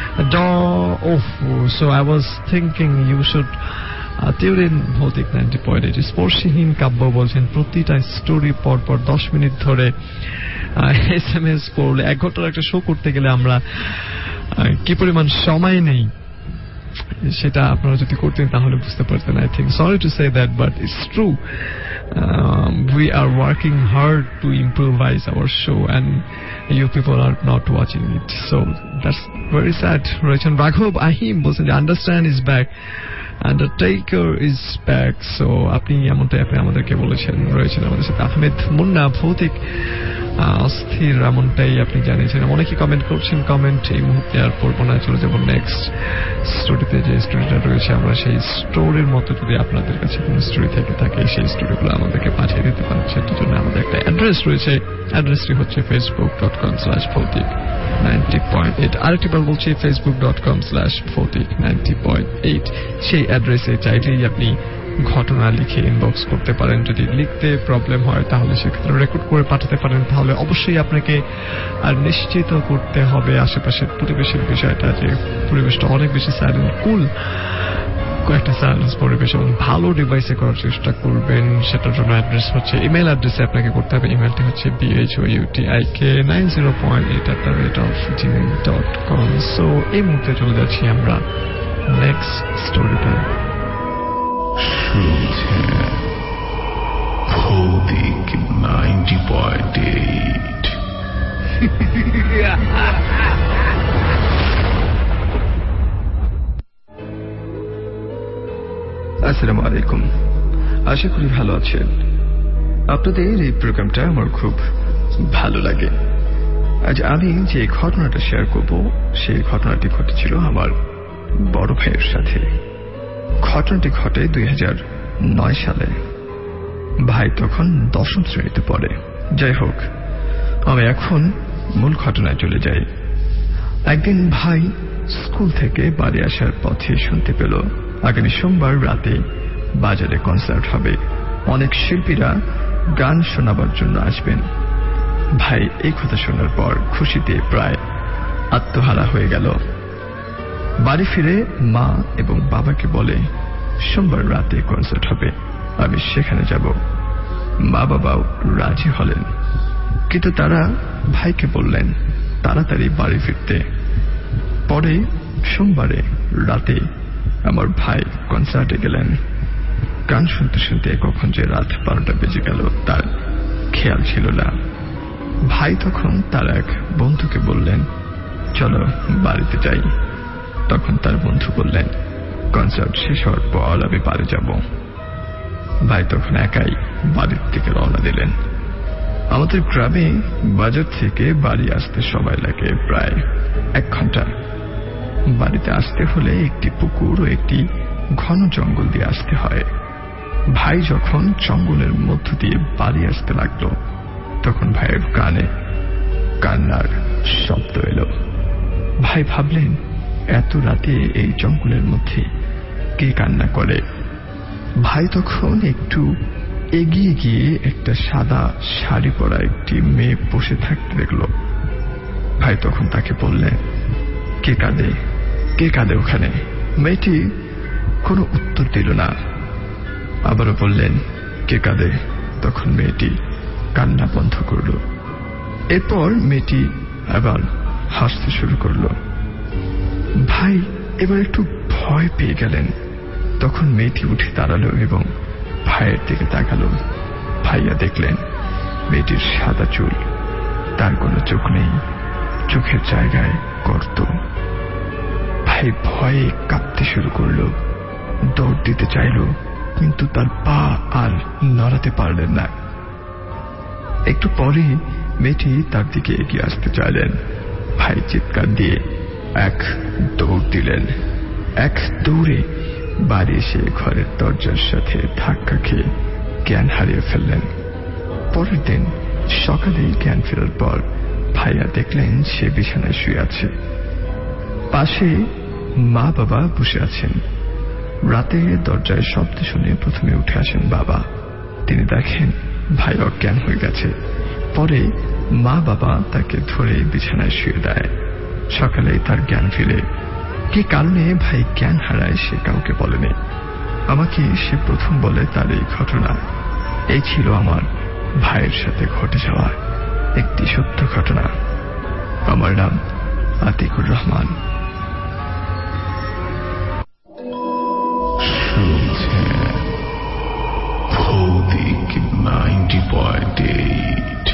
Oh, so I was thinking you should uh, tune in Bhoutik ninety point eight. Sporshohin Kabbo বলছেন প্রতিটা স্টোরি পর পর দশ মিনিট ধরে এস এম এস পড়লে এক ঘন্টার একটা শো করতে গেলে আমরা কি পরিমাণ সময় নেই সেটা আপনারা যদি করতেন তাহলে বুঝতে পারতেন। I think sorry to say that, but it's true. Um, we are working hard to improvise our show and you people are not watching it, so that's very sad. Rachan Raghav Ahim বলছেন যে understand is back, Undertaker is back. So আপনি এমনটাই আপনি আমাদেরকে বলেছেন। রয়েছেন আমাদের সাথে আহমেদ মুন্না ভৌতিক অস্থির, এমনটাই আপনি জানিয়েছেন। অনেকে কমেন্ট করছেন, কমেন্ট এই মুহূর্তে আর পড়বো না, চলে যাবো নেক্সট স্টোরিতে। যে স্টোরিটা রয়েছে আমরা সেই স্টোরির মতো যদি আপনাদের কাছে কোনো স্টোরি থেকে থাকে সেই স্টোরিগুলো আমাদেরকে পাঠিয়ে দিতে পারেন। সেটার জন্য আমাদের একটা অ্যাড্রেস রয়েছে, অ্যাড্রেসটি হচ্ছে Facebook dot com slash Bhoutik ninety point eight. আরেকটিবার বলছি Facebook dot com slash Bhoutik ninety point eight. সেই অ্যাড্রেসে চাইলেই আপনি ঘটনা লিখে ইনবক্স করতে পারেন। যদি লিখতে প্রবলেম হয় তাহলে সেক্ষেত্রে রেকর্ড করে পাঠাতে পারেন। তাহলে অবশ্যই আপনাকে আর নিশ্চিত করতে হবে আশেপাশের পরিবেশের বিষয়টা, যে পরিবেশটা অনেক বেশি সাইলেন্ট কুল কয়েকটা সাইলেন্স পরিবেশ এবং ভালো ডিভাইসে করার চেষ্টা করবেন। সেটার জন্য অ্যাড্রেস হচ্ছে ইমেল অ্যাড্রেসে আপনাকে করতে হবে। ইমেলটি হচ্ছে বিএইচওইউটিআইকে nine zero point eight at the rate of Gmail dot com. So এই মুহূর্তে চলে যাচ্ছি আমরা নেক্সট স্টোরিটা। শুনছেন ভৌতিক নাইনটি পয়েন্ট এইট। আসসালামু আলাইকুম, আশা করি ভালো আছেন। আপনাদের এই প্রোগ্রামটা আমার খুব ভালো লাগে। আজ আমি যে ঘটনাটা শেয়ার করব সেই ঘটনাটি ঘটেছিল আমার বড় ভাইয়ের সাথে। ঘটনাটি ঘটে দুই হাজার নয় সালে। ভাই তখন দশম শ্রেণীতে পড়ে। যাই হোক, আমি এখন মূল ঘটনায় চলে যাই। একদিন ভাই স্কুল থেকে বাড়ি আসার পথে শুনতে পেল আগামী সোমবার রাতে বাজারে কনসার্ট হবে, অনেক শিল্পীরা গান শোনাবার জন্য আসবেন। ভাই এই কথা শোনার পর খুশিতে প্রায় আত্মহারা হয়ে গেল। বাড়ি ফিরে মা এবং বাবাকে বলে সোমবার রাতে কনসার্ট হবে, আমি সেখানে যাব। মা বাবাও রাজি হলেন, কিন্তু তারা ভাইকে বললেন তাড়াতাড়ি বাড়ি ফিরতে। পরে সোমবারে রাতে আমার ভাই কনসার্টে গেলেন। গান শুনতে শুনতে কখন যে রাত বারোটা বেজে গেল তার খেয়াল ছিল না। ভাই তখন তার এক বন্ধুকে বললেন চলো বাড়িতে যাই। তখন তার বন্ধু বললেন কনসার্ট শেষ হওয়ার পর আমি বাড়ি যাব। ভাই তখন একাই বাড়ির থেকে রওনা দিলেন। আমাদের গ্রামে বাজার থেকে বাড়ি আসতে সময় লাগে প্রায় এক ঘন্টা। বাড়িতে আসতে হলে একটি পুকুর ও একটি ঘন জঙ্গল দিয়ে আসতে হয়। ভাই যখন জঙ্গলের মধ্য দিয়ে বাড়ি আসতে লাগলো তখন ভাইয়ের কানে কান্নার শব্দ এলো। ভাই ভাবলেন এত রাতে এই জঙ্গলের মধ্যে কে কান্না করে। ভাই তখন একটু এগিয়ে গিয়ে একটা সাদা শাড়ি পরা একটি মেয়ে বসে থাকতে দেখলো। ভাই তখন তাকে বললেন কে কাঁদে, কে কাঁদে ওখানে। মেয়েটি কোনো উত্তর দিল না। আবারও বললেন কে কাঁদে। তখন মেয়েটি কান্না বন্ধ করল। এরপর মেয়েটি আবার হাসতে শুরু করল। ভাই এবার একটু ভয় পেয়ে গেলেন। তখন মেয়েটি উঠে দাঁড়ালো এবং ভাইয়ের দিকে তাকালো। ভাইয়া দেখলেন মেয়েটির সাদা চুল, তার কোনো চোখ নেই, চোখের জায়গায় গর্ত। ভাই ভয়ে কাঁপতে শুরু করলো, দৌড় দিতে চাইল, কিন্তু তার পা আর নড়াতে পারলেন না। একটু পরে মেয়েটি তার দিকে এগিয়ে আসতে চাইলেন। ভাই চিৎকার দিয়ে এক দৌড় দিলেন। এক দৌড়ে বাড়ি এসে ঘরের দরজার সাথে ধাক্কা খেয়ে জ্ঞান হারিয়ে ফেললেন। পরের দিন সকালে জ্ঞান ফেরার পর ভাইয়া দেখলেন সে বিছানায় শুয়ে আছে, পাশে মা বাবা বসে আছেন। রাতে দরজায় শব্দ শুনে প্রথমে উঠে আসেন বাবা। তিনি দেখেন ভাই অজ্ঞান হয়ে গেছে। পরে মা বাবা তাকে ধরে বিছানায় শুয়ে দেয়। সকালে তার জ্ঞান ফিরে। কি কারণে ভাই জ্ঞান হারায় সে কাউকে বলেনি। আমাকে সে প্রথম বলে তার এই ঘটনা। এই ছিল আমার ভাইয়ের সাথে ঘটে যাওয়া একটি সত্য ঘটনা। আমার নাম আতিকুর রহমান। শুনছেন ভৌতিক নাইনটি পয়েন্ট এইট।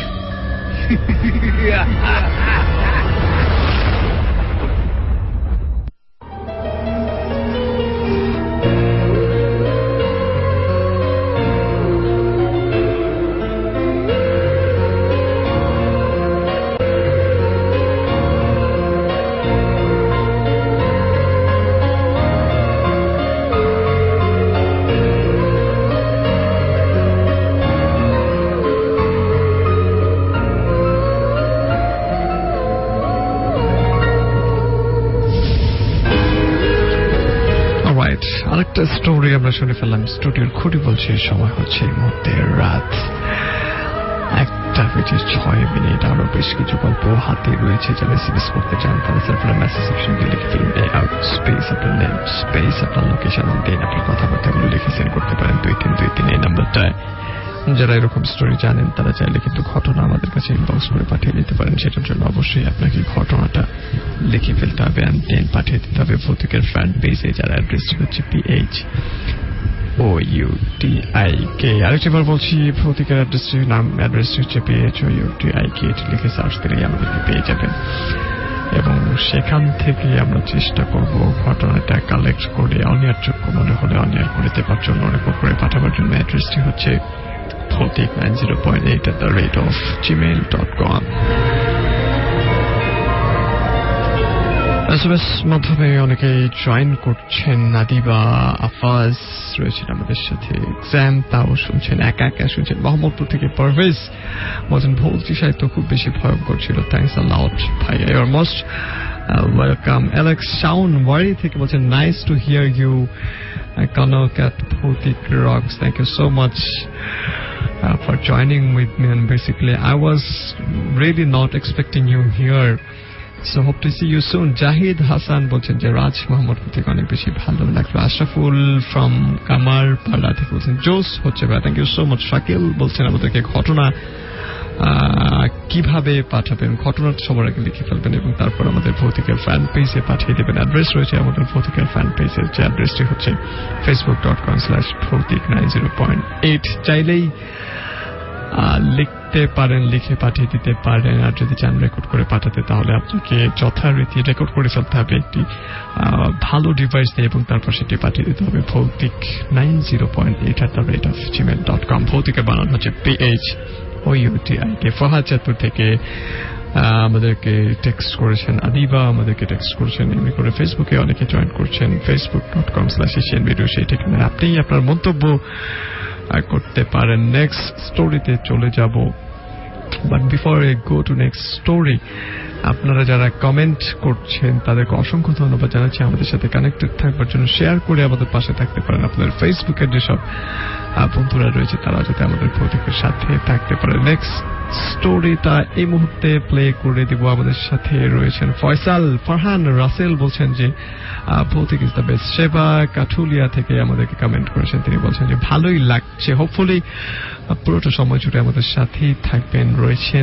আরেকটা স্টোরি আমরা শুনে ফেললাম। স্টুডিওর খুঁটি বলছে সময় হচ্ছে এই মুহূর্তে রাত একটা বেজে ছয় মিনিট। আরো বেশ কিছু গল্প হাতে রয়েছে, যারা এসএমএস করতে চান তারা আপনার মেসেজ সেকশন দিয়ে লিখে ফেলুন স্পেস আপনার নেম স্পেস আপনার লোকেশন দেন আপনার কথাবার্তাগুলো লিখে সেন্ড করতে পারেন দুই তিন দুই তিন এই নাম্বারটায়। যারা এরকম স্টোরি জানেন তারা চাইলে কিন্তু ঘটনা আমাদের কাছে ইনবক্স করে পাঠিয়ে দিতে পারেন। সেটার জন্য অবশ্যই আপনাকে ঘটনাটা লিখে ফেলতে হবে আর দেন পাঠিয়ে দিতে হবে ভৌতিকের ফ্যান পেজে, যার অ্যাড্রেস হচ্ছে pH O U T I K. আরেকবার বলছি, ভৌতিকের অ্যাড্রেসটির নাম অ্যাড্রেসটি হচ্ছে pH O U T I K. এটি লিখে সার্চ দিলেই আমাদেরকে পেয়ে যাবেন এবং সেখান থেকে আমরা চেষ্টা করব ঘটনাটা কালেক্ট করে অনিয়ারযোগ্য মনে হলে অনিয়ার করে দেবার জন্য, রেকর্ড করে পাঠাবার জন্য। অ্যাড্রেসটি হচ্ছে ভৌতিক nine zero point eight at the rate of Gmail dot com. SMS মাধ্যমে অনেকেই জয়েন করছেন। নাদিবা আফাজ রয়েছেন আমাদের সাথে, এক্সাম তাও শুনছেন, একা একা শুনছেন। মোহাম্মদপুর থেকে পারভেজ বলছেন ভৌতিক সাহিত্য খুব বেশি ভয়ঙ্কর ছিল, থ্যাংকস আ লট ভাই, your most welcome. Alex Shaun Wari থেকে বলছেন nice to hear you Konok at Bhautik Rocks, thank you so much uh, for joining with me, and basically I was really not expecting you here, so hope to see you soon. Jahid Hassan বলছেন যে রাজ মোহাম্মদপুর থেকে অনেক বেশি ভালো লাগলো। Ashraful from কামার পাড়া থেকে বলছেন জোস হচ্ছে ভাই, thank you so much. Shakil বলছেন আমাদেরকে ঘটনা কিভাবে পাঠাবেন, ঘটনাটা সবার আগে লিখে ফেলবেন এবং তারপর আমাদের ভৌতিকের ফ্যান পেজে পাঠিয়ে দেবেন। অ্যাড্রেস রয়েছে আমাদের ভৌতিকের ফ্যান পেজের, যে অ্যাড্রেসটি হচ্ছে Facebook dot com slash Bhautik nine zero point eight. চাইলেই লিখতে পারেন, লিখে পাঠিয়ে দিতে পারেন, আর যদি চান রেকর্ড করে পাঠাতে তাহলে আপনাকে যথারীতি রেকর্ড করে ফেলতে হবে একটি ভালো ডিভাইস দিয়ে এবং তারপর সেটি পাঠিয়ে দিতে হবে Bhautik nine zero point eight at the rate of Gmail dot com. ভৌতিকের বানানো হচ্ছে pH O U T I K. Farhad Chandpur থেকে আমাদেরকে টেক্সট করেছেন, আদিবা আমাদেরকে টেক্সট করেছেন, এমনি করে ফেসবুকে অনেকে জয়েন করছেন, Facebook dot com slash Asian video, সেই ঠিকানায় আপনি আপনার মন্তব্য করতে পারেন। নেক্সট স্টোরিতে চলে যাব, but before I go to next story, আপনারা যারা কমেন্ট করছেন তাদেরকে অসংখ্য ধন্যবাদ জানাচ্ছি আমাদের সাথে কানেক্টেড থাকবার জন্য। শেয়ার করে আমাদের পাশে থাকতে পারেন। আপনাদের ফেসবুকের যেসব বন্ধুরা রয়েছে তারা যাতে আমাদের ভৌতিকের সাথে থাকতে পারে। নেক্সট স্টোরিটা এই মুহূর্তে প্লে করে দিব। আমাদের সাথে রয়েছেন ফয়সাল ফারহান রাসেল, বলছেন যে ভৌতিক ইজ দ্য বেস্ট। সেবা কাঠুলিয়া থেকে আমাদেরকে কমেন্ট করেছেন, তিনি বলছেন যে ভালোই লাগছে, হোপফুলি পুরোটা সময় জুড়ে আমাদের সাথেই থাকবেন। রয়েছেন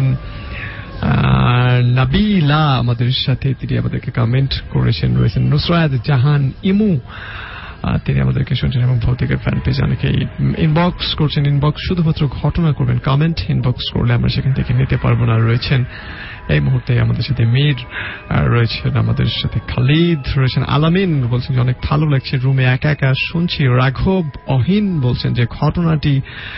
নাবিলা আমাদের সাথে, তিনি আমাদেরকে কমেন্ট করেছেন। রয়েছেন নুসরাত জাহান ইমু, তিনি আমাদেরকে শুনছেন এবং ভৌতিকের ফ্যান পেজ অনেকে ইনবক্স করছেন। ইনবক্স শুধুমাত্র ঘটনা করবেন, কমেন্ট ইনবক্স করলে আমরা সেখান থেকে নিতে পারবো না। রয়েছেন এই মুহূর্তে আমাদের সাথে মীর, রয়েছেন আমাদের সাথে খালিদ, রয়েছেন আলামিন, বলছেন যে অনেক ভালো লাগছে, রুমে একা একা শুনছি। রাঘব অহিন বলছেন যে ঘটনাটি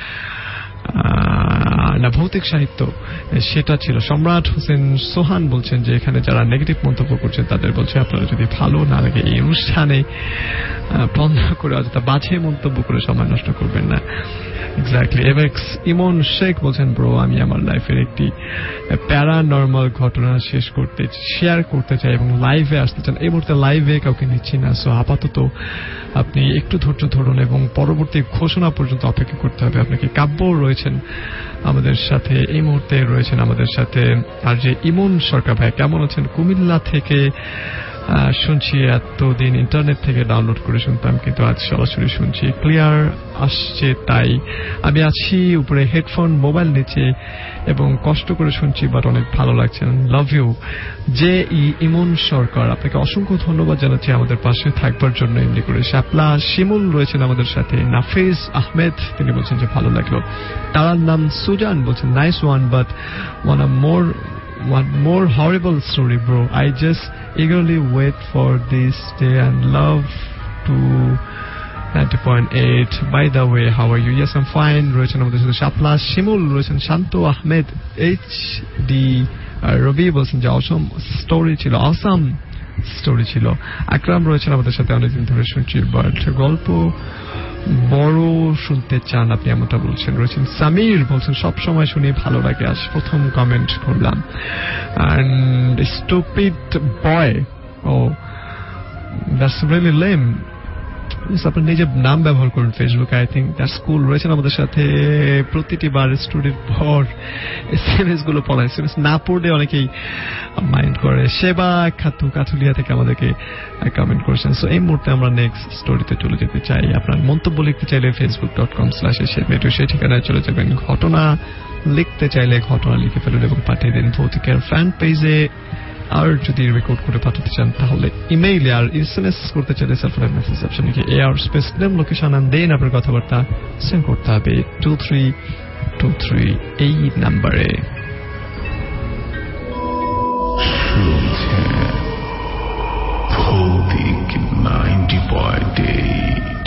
না ভৌতিক সাহিত্য সেটা ছিল। সম্রাট হোসেন সোহান বলছেন যে এখানে যারা নেগেটিভ মন্তব্য করছেন তাদের বলছে আপনারা যদি ভালো না লাগে এই অনুষ্ঠানে বন্ধ করে অযথা বাজে মন্তব্য করে সময় নষ্ট করবেন না। এক্স্যাক্টলি। এভেক্স ইমন শেখ বলছেন ব্রো আমি আমার লাইফের একটি প্যারানর্মাল ঘটনা শেষ করতে শেয়ার করতে চাই এবং লাইভে আসতে চান। এই মুহূর্তে লাইভে কাউকে নিচ্ছি না, সো আপাতত আপনি একটু ধৈর্য ধরুন এবং পরবর্তী ঘোষণা পর্যন্ত অপেক্ষা করতে হবে আপনাকে। কাব্য রয়েছেন আমাদের সাথে এই মুহূর্তে, রয়েছেন আমাদের সাথে আর যে ইমন সরকার ভাই, কেমন আছেন? কুমিল্লা থেকে শুনছি, এতদিন ইন্টারনেট থেকে ডাউনলোড করে শুনতাম কিন্তু আজ সরাসরি শুনছি, ক্লিয়ার আসছে তাই আমি আছি উপরে হেডফোন মোবাইল নিচে এবং কষ্ট করে শুনছি, বাট অনেক ভালো লাগছে। লাভ ইউ জে ই ইমন সরকার, আপনাকে অসংখ্য ধন্যবাদ জানাচ্ছি আমাদের পাশে থাকবার জন্য। এমনি করে শাপলা শিমুল রয়েছেন আমাদের সাথে। নাফিজ আহমেদ, তিনি বলছেন যে ভালো লাগলো। তার নাম সুজান, বলছেন nice one but one a more One more horrible story, bro. I just eagerly wait for this day and love to ninety point eight. By the way, how are you? Yes, I'm fine. রয়েছেন আমাদের সাথে শাপলা শিমুল, রয়েছেন Shanto Ahmed, H D Robi বলছেন যে অসম story ছিল, অসম story ছিল। আকরাম রয়েছেন আমাদের সাথে, অনেকদিন ধরে শুনছি বাট গল্প বড় শুনতে চান আপনি এমনটা বলছেন। রয়েছেন সামির, বলছেন সব সময় শুনি ভালো লাগে, আজ প্রথম কমেন্ট করলাম। And stupid boy, oh that's really lame. আপনার নিজের নাম ব্যবহার করুন ফেসবুকে। I think that's cool. রয়েছেন আমাদের সাথে প্রতিটি বার স্টুডিওর পর এসএমএস গুলো পড়া, এসএমএস না পড়লে অনেকেই মাইন্ড করে। সেবা খাতু কাথুলিয়া থেকে আমাদেরকে কমেন্ট করেছেন। সো এই মুহূর্তে আমরা নেক্সট স্টোরিতে চলে যেতে চাই। আপনার মন্তব্য লিখতে চাইলে Facebook dot com slash Asian radio সেই ঠিকানায় চলে যাবেন। ঘটনা লিখতে চাইলে ঘটনা লিখে ফেলুন এবং পাঠিয়ে দিন ভৌতিকের ফ্যান পেজে। আর যদি রেকর্ড করে পাঠাতে চান তাহলে ইমেইলে, আর এসএমএস করতে চাইলে সেলফ লাইভ মেসেজ অপশন লিখে air space name location and then আপনার কথাবার্তা সেন্ড করতে হবে টু থ্রি টু থ্রি এই নাম্বারে। ভৌতিক নাইনটি পয়েন্ট এইট।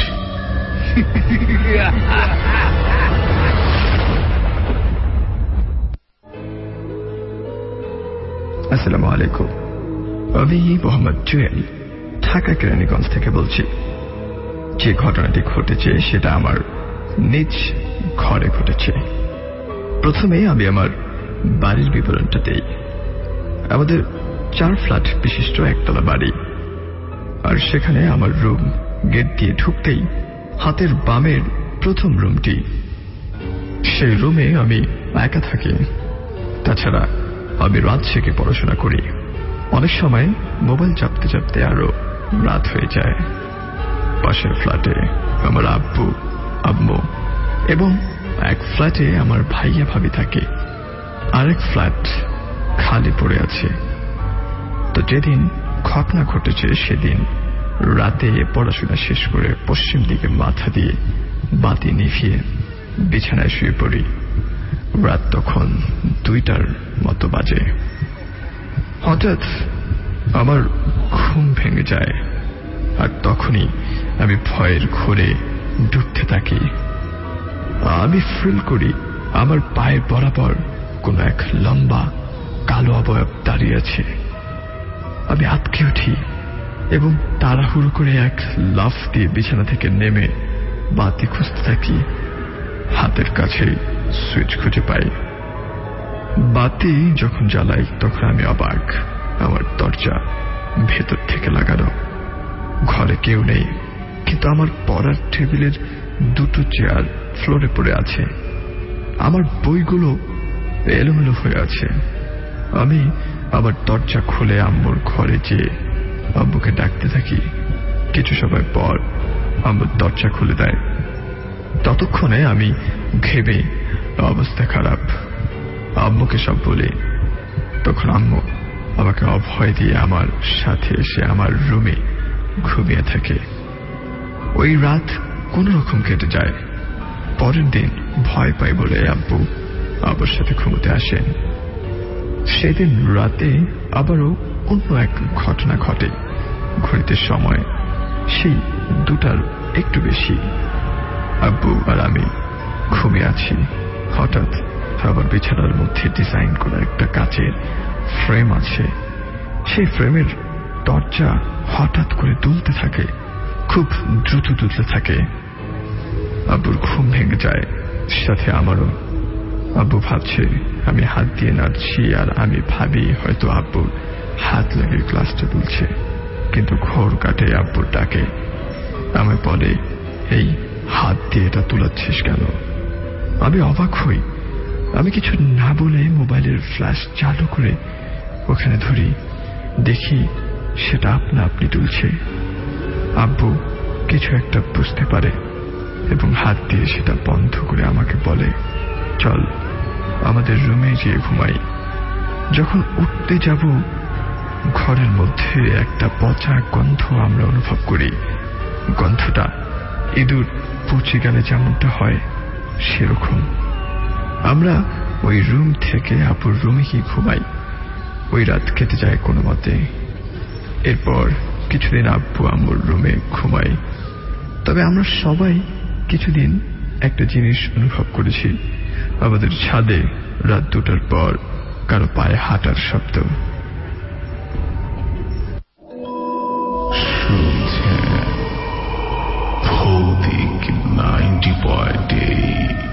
আসসালামু আলাইকুম, আমি মোহাম্মদ জুয়েল ঢাকা কেরানীগঞ্জ থেকে বলছি। যে ঘটনাটি ঘটেছে সেটা আমার নিজ ঘরে ঘটেছে। প্রথমে আমি আমার বাড়ির বিবরণটা দেই। আমাদের চার ফ্ল্যাট বিশিষ্ট একতলা বাড়ি, আর সেখানে আমার রুম। গেট দিয়ে ঢুকতেই হাতের বামের প্রথম রুমটি। সেই রুমে আমি একা থাকি। তাছাড়া আমি রাত জেগে পড়াশোনা করি। অনেক সময় মোবাইল চাপতে চাপতে আরো রাত হয়ে যায়। পাশের ফ্ল্যাটে আমার আব্বু আম্মু এবং এক ফ্ল্যাটে আমার ভাইয়া ভাবি থাকে। আরেক ফ্ল্যাট খালি পড়ে আছে। তো যেদিন ঘটনা ঘটেছে সেদিন রাতে পড়াশোনা শেষ করে পশ্চিম দিকে মাথা দিয়ে বাতি নিভিয়ে বিছানায় শুয়ে পড়ি। রাত তখন দুইটার মতো বাজে। হঠাৎ আমার ঘুম ভেঙে যায়, আর তখনই আমি ভয়ের ঘোরে ডুবতে থাকি। আমি ফিল করি আমার পায়ের বরাবর কোন এক লম্বা কালো অবয়ব দাঁড়িয়ে আছে। আমি আটকে উঠি এবং তাড়াহুড়ো করে এক লাফ দিয়ে বিছানা থেকে নেমে বাতি খুঁজতে থাকি। হাতের কাছে সুইচ খুঁজে পাই। বাতি যখন জ্বালাই তখন আমি অবাক। আমার দরজা ভেতর থেকে লাগানো। ঘরে কেউ নেই, কিন্তু আমার পড়ার টেবিলের দুটো চেয়ার ফ্লোরে পড়ে আছে। আমার বইগুলো এলোমেলো হয়ে আছে। আমি আমার দরজা খুলে আম্মুর ঘরে যেয়ে আব্বুকে ডাকতে থাকি। কিছু সময় পর আম্মুর দরজা খুলে দেয়। ততক্ষণে আমি ঘেমে অবস্থা খারাপ। আম্মুকে সব বলে তখন আম্মু আমাকে অভয় দিয়ে আমার সাথে এসে আমার রুমে ঘুমিয়ে থাকে। ওই রাত কোন রকম কেটে যায়। পরের দিন ভয় পাই বলে আব্বু আমার সাথে ঘুমোতে আসেন। সেদিন রাতে আবারও অন্য এক ঘটনা ঘটে। ঘড়িতে সময় সেই দুটার একটু বেশি। আব্বু আর আমি ঘুমিয়ে আছি। হঠাৎ আমার বিছানার মধ্যে ডিজাইন করা একটা কাচের ফ্রেম আছে। সেই ফ্রেমের দরজা হঠাৎ করে দুলতে থাকে, খুব দ্রুত দুলতে থাকে। আব্বুর ঘুম ভেঙে যায়, সাথে আমারও। আব্বু ভাবছে আমি হাত দিয়ে নাড়ছি, আর আমি ভাবি হয়তো আব্বুর হাত লেগে গ্লাসটা দুলছে। কিন্তু ঘোর কাটে আব্বুর ডাকে। আমি বলে, এই হাত দিয়ে এটা তুলাচ্ছিস কেন? আমি অবাক হই। আমি কিছু না বলে মোবাইলের ফ্ল্যাশ চালু করে ওখানে ধরি। দেখি সেটা আপনা আপনি তুলছে। আব্বু কিছু একটা বুঝতে পারে এবং হাত দিয়ে সেটা বন্ধ করে আমাকে বলে, চল আমাদের রুমে গিয়ে ঘুমাই। যখন উঠতে যাব ঘরের মধ্যে একটা পচা গন্ধ আমরা অনুভব করি। গন্ধটা ইঁদুর পচে গেলে যেমনটা হয় সেরকম। আমরা ওই রুম থেকে আপুর রুমে গিয়ে ঘুমাই। ওই রাত কেটে যায় কোনো মতে। এরপর কিছুদিন আব্বু আম্মুর রুমে ঘুমাই। তবে আমরা সবাই কিছুদিন একটা জিনিস অনুভব করেছি। আমাদের ছাদে রাত দুটার পর কারো পায়ে হাঁটার শব্দ। ভৌতিক নাইনটি পয়েন্ট এইট।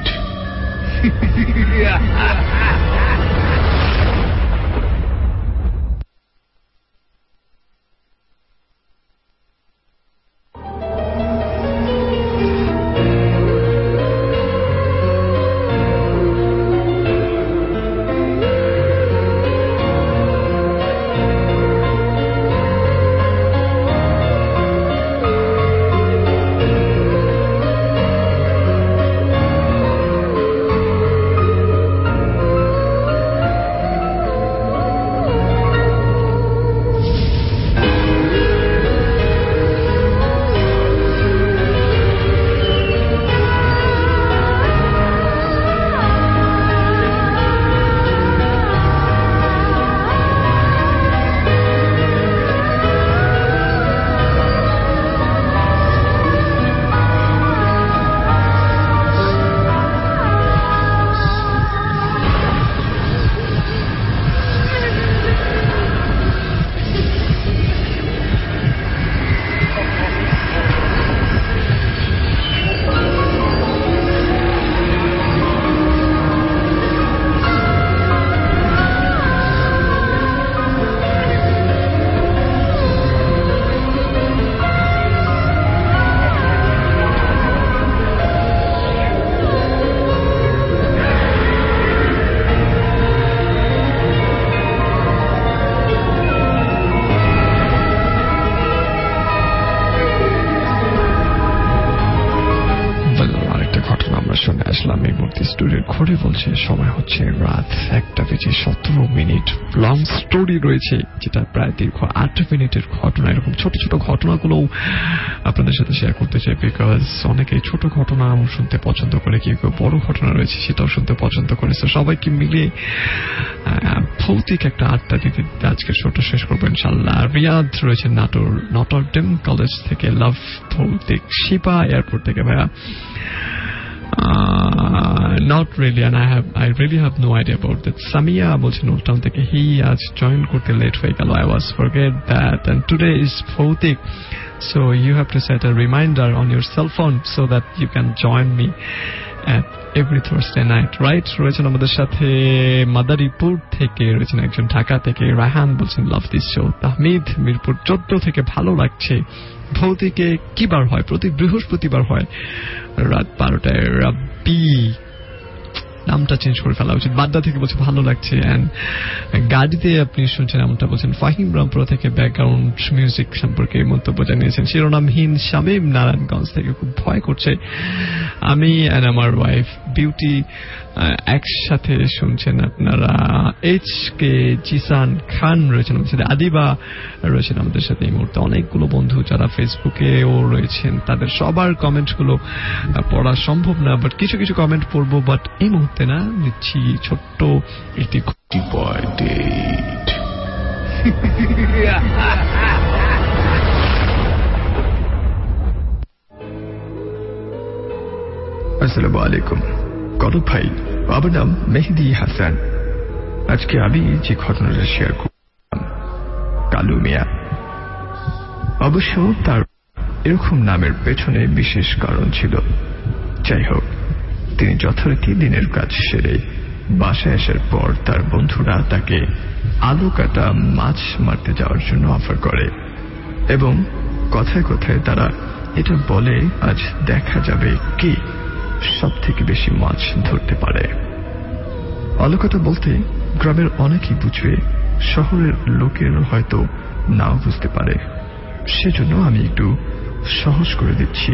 আসলাম এই মুহূর্তে স্টুডিওর ঘড়ি বলছে সময় হচ্ছে রাত একটা বেজে সতেরো মিনিট। লং স্টোরি রয়েছে যেটা প্রায় দীর্ঘ আট মিনিটের ঘটনা। এরকম ছোট ছোট ঘটনাগুলো আপনাদের সাথে শেয়ার করতে চাই, বিকজ অনেকে ছোট ঘটনা শুনতে পছন্দ করে, কেউ কেউ বড় ঘটনা রয়েছে সেটাও শুনতে পছন্দ করে। সবাইকে মিলে ভৌতিক একটা আড্ডা দিতে আজকে শোটা শেষ করবো ইনশাল্লাহ। রিয়াদ রয়েছে নাটোর নটর ডেম কলেজ থেকে, লাভ ভৌতিক। শিবা এয়ারপোর্ট থেকে ভাইয়া not really, and I have I really have no idea about that. Samia বলছেন ওল্ড টাউন থেকে, হি আজ জয়েন করতে লেট হয়ে গেল, I was forget that and today is ভৌতিক, so you have to set a reminder on your cell phone so that you can join me at every Thursday night, right? রয়েছেন আমাদের সাথে মাদারীপুর থেকে, রয়েছেন একজন ঢাকা থেকে, রায়হান বলছেন love this show. Tahmid Mirpur চোদ্দ থেকে, ভালো লাগছে। ভৌতিকে কি বার হয়? প্রতি বৃহস্পতিবার হয় রাত বারোটায়। রাব্বি নামটা চেঞ্জ করে ফেলা উচিত। বাড্ডা থেকে বলছে ভালো লাগছে, এন্ড গাড়িতে আপনি শুনছেন এমনটা বলছেন। ফাহিম রামপুরা থেকে ব্যাকগ্রাউন্ড মিউজিক সম্পর্কে মন্তব্য জানিয়েছেন। শিরোনামহীন শামীম নারায়ণগঞ্জ থেকে, খুব ভয় করছে। আমি এন্ড আমার ওয়াইফ বিউটি একসাথে শুনছেন আপনারা। এইচ কে জিসান খান রয়েছেন আমাদের সাথে, আদিবা রয়েছেন আমাদের সাথে এই মুহূর্তে। অনেকগুলো বন্ধু যারা ফেসবুকেও রয়েছেন, তাদের সবার কমেন্টগুলো পড়া সম্ভব না, বাট কিছু কিছু কমেন্ট পড়বো। বাট এই মুহূর্তে না দিচ্ছি ছোট্ট একটি আসসালামু আলাইকুম। কনক ভাই, আমার নাম মেহেদি হাসান। আজকে আমি যে ঘটনাটা শেয়ার করলাম, কালু মিয়া। অবশ্য তার এরকম নামের পেছনে বিশেষ কারণ ছিল। যাই হোক, তিনি যথারীতি দিনের কাজ সেরে বাসায় আসার পর তার বন্ধুরা তাকে আলু কাটা মাছ মারতে যাওয়ার জন্য অফার করে, এবং কথায় কথায় তারা এটা বলে আজ দেখা যাবে কে সব থেকে বেশি মাছ ধরতে পারে। আলু কাটা বলতে গ্রামের অনেকেই বুঝবে, শহরের লোকের হয়তো নাও বুঝতে পারে, সেজন্য আমি একটু সহজ করে দিচ্ছি।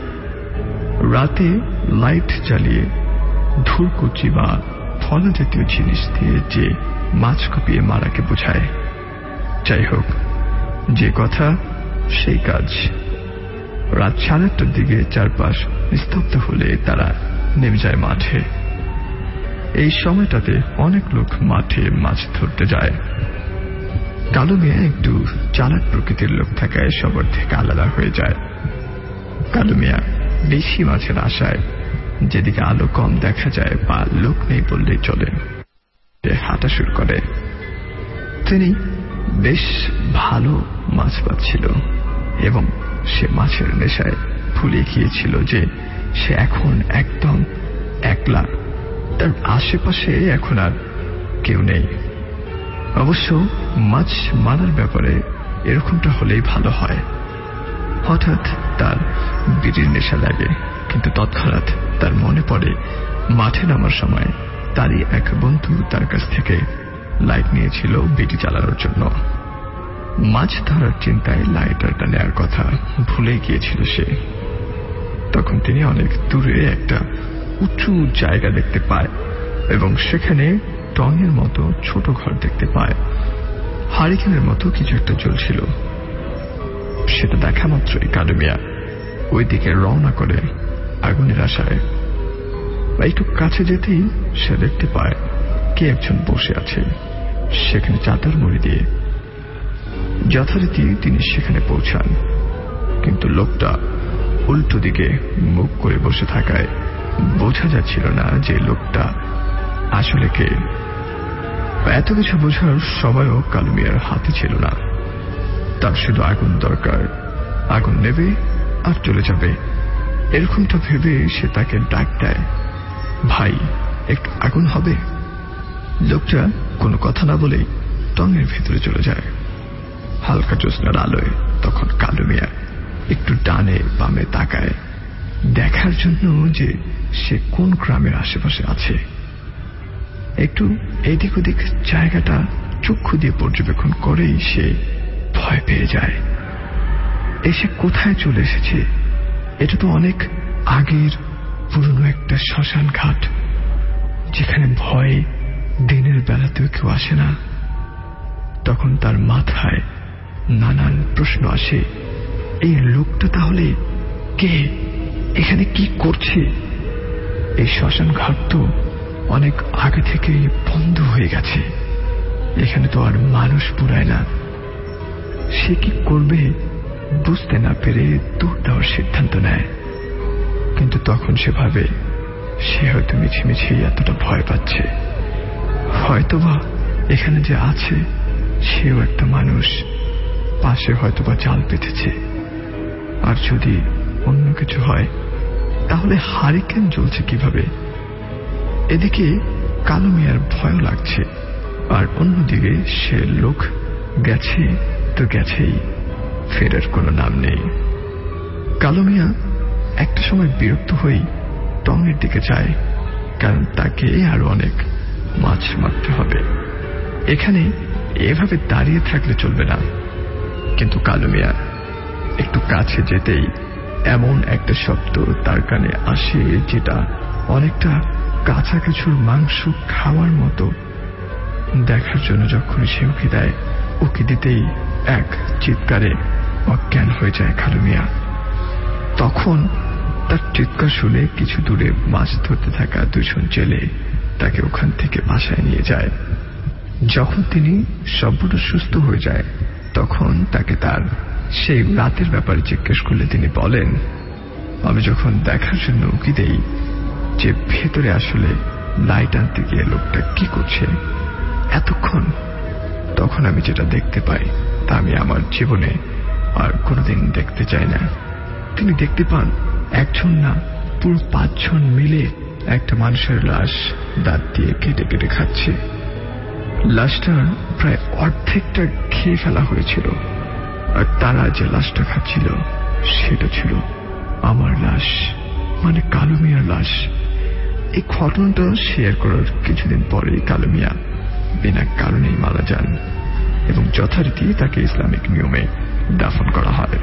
রাতে লাইট জ্বালিয়ে ধূরকুচি বা ফল জাতীয় জিনিস দিয়ে যে মাছ কপিয়ে মারাকে বোঝায়। যাই হোক, যে কথা সেই কাজ। রাত সাড়ে আটটার দিকে চারপাশ নিস্তব্ধ হলে তারা নেমে যায় মাঠে। এই সময়টাতে অনেক লোক মাঠে মাছ ধরতে যায়। কালু মিয়া একটু চালাক প্রকৃতির লোক থাকায় সবার থেকে আলাদা হয়ে যায়। কালু মিয়া বেশি মাছের আশায় যেদিকে আলো কম দেখা যায় বা লোক নেই বললেই চলে, হাঁটা শুরু করে। তিনি বেশ ভালো মাছ পাচ্ছিল এবং সে মাছের নেশায় ভুলে গিয়েছিল যে সে এখন একদম একলা, তার আশেপাশে এখন আর কেউ নেই। অবশ্য মাছ মারার ব্যাপারে এরকমটা হলেই ভালো হয়। হঠাৎ তার বিড়ির নেশা লাগে, কিন্তু তৎক্ষণাৎ তার মনে পড়ে মাঠে নামার সময় তারই এক বন্ধু তার কাছ থেকে লাইট নিয়েছিল বিড়ি জ্বালানোর জন্য। মাছ ধরার চিন্তায় লাইটারটা নেয়ার কথা ভুলে গিয়েছিল সে। তখন তিনি অনেক দূরে একটা উঁচু জায়গা দেখতে পায় এবং সেখানে টঙের মতো ছোট ঘর দেখতে পায়। হারিকেনের মতো কিছু একটা জ্বলছিল। সেটা দেখা মাত্রই কালু মিয়া ওই দিকে রওনা করে আগুনের আশায়। একটু কাছে যেতেই সে দেখতে পায় কে একজন বসে আছে সেখানে চাদর মুড়ি দিয়ে। যথারীতি তিনি সেখানে পৌঁছান, কিন্তু লোকটা উল্টো দিকে মুখ করে বসে থাকায় বোঝা যাচ্ছিল না যে লোকটা আসলে কে। এত কিছু বোঝার সময়ও কালু মিয়ার হাতে ছিল না। তার শুধু আগুন দরকার, আগুন নেবে আর চলে যাবে, এরকমটা ভেবে সে তাকে ডাক দেয়, ভাই একটু আগুন হবে? লোকটা কোনো কথা না বলেই টঙের ভিতরে চলে যায়। হালকা জ্যোৎস্নার আলোয় তখন কালু মিয়া একটু ডানে বামে তাকায় দেখার জন্য যে সে কোন গ্রামের আশেপাশে আছে। একটু এদিক ওদিক জায়গাটা চক্ষু দিয়ে পর্যবেক্ষণ করেই সে ভয় পেয়ে যায়। এসে কোথায় চলে এসেছে? এটা তো অনেক আগের পুরনো একটা শ্মশান ঘাট, যেখানে ভয়ে দিনের বেলাতেও কেউ আসে না। তখন তার মাথায় নানান প্রশ্ন আসে, এই লোকটা তাহলে কে, এখানে কি করছে? এই শ্মশান ঘাট তো অনেক আগে থেকেই বন্ধ হয়ে গেছে, এখানে তো আর মানুষ পুরায় না। সে কি করবে বুঝতে না পেরে দৌড় দেওয়ার সিদ্ধান্ত নেয়। কিন্তু তখন সে ভাবে সে হয়তো মিছিমিছি এতটা ভয় পাচ্ছে, হয়তোবা এখানে যে আছে সেও একটা মানুষ, পাশে হয়তোবা জাল পেতেছে। আর যদি অন্য কিছু হয় তাহলে হারিকেন জ্বলছে কিভাবে? এদিকে কালো মিয়ার ভয় লাগছে, আর অন্যদিকে সে লোক গেছে তো গেছেই, ফেরার কোনো নাম নেই। কালো মিয়া একটা সময় বিরক্ত হয়ে টঙের দিকে যায়, কারণ তাকে আরো অনেক মাছ মারতে হবে। এখানে এভাবে দাঁড়িয়ে থাকলে চলবে না। কিন্তু কালো মিয়া একটু কাছে যেতেই এমন একটা শব্দ তার কানে আসে, যেটা অনেকটা কাঁচা কিছুর মাংস খাওয়ার মতো। দেখার জন্য যখন সে উকি দেয়, উকি দিতেই এক চিৎকারে অজ্ঞান হয়ে যায় কালো মিয়া। তখন তার চিৎকার শুনে কিছু দূরে মাছ ধরতে থাকা দুজন জেলে তাকে ওখান থেকে বাসায় নিয়ে যায়। যখন তিনি সম্পূর্ণ সুস্থ হয়ে যায়, তখন তাকে তার সেই রাতের ব্যাপারে জিজ্ঞেস করলে তিনি বলেন, আমি যখন দেখার জন্য উকি দেই যে ভেতরে আসলে লাইট আনতে গিয়ে লোকটা কি করছে এতক্ষণ, তখন আমি যেটা দেখতে পাই তা আমি আমার জীবনে আর কোনোদিন দেখতে চাই না। তিনি দেখতে পান একজন না পুরো পাঁচজন মিলে একটা মানুষের লাশ দাঁত দিয়ে কেটে কেটে খাচ্ছে। লাশটার প্রায় অর্ধেকটা খেয়ে ফেলা হয়েছিল, আর তারা যে লাশটা খাচ্ছিল সেটা ছিল আমার লাশ, মানে কালো মিয়ার লাশ। এই ঘটনাটা শেয়ার করার কিছুদিন পরেই কালো মিয়া বিনা কারণেই মারা যান এবং যথারীতি তাকে ইসলামিক নিয়মে দাফন করা হয়।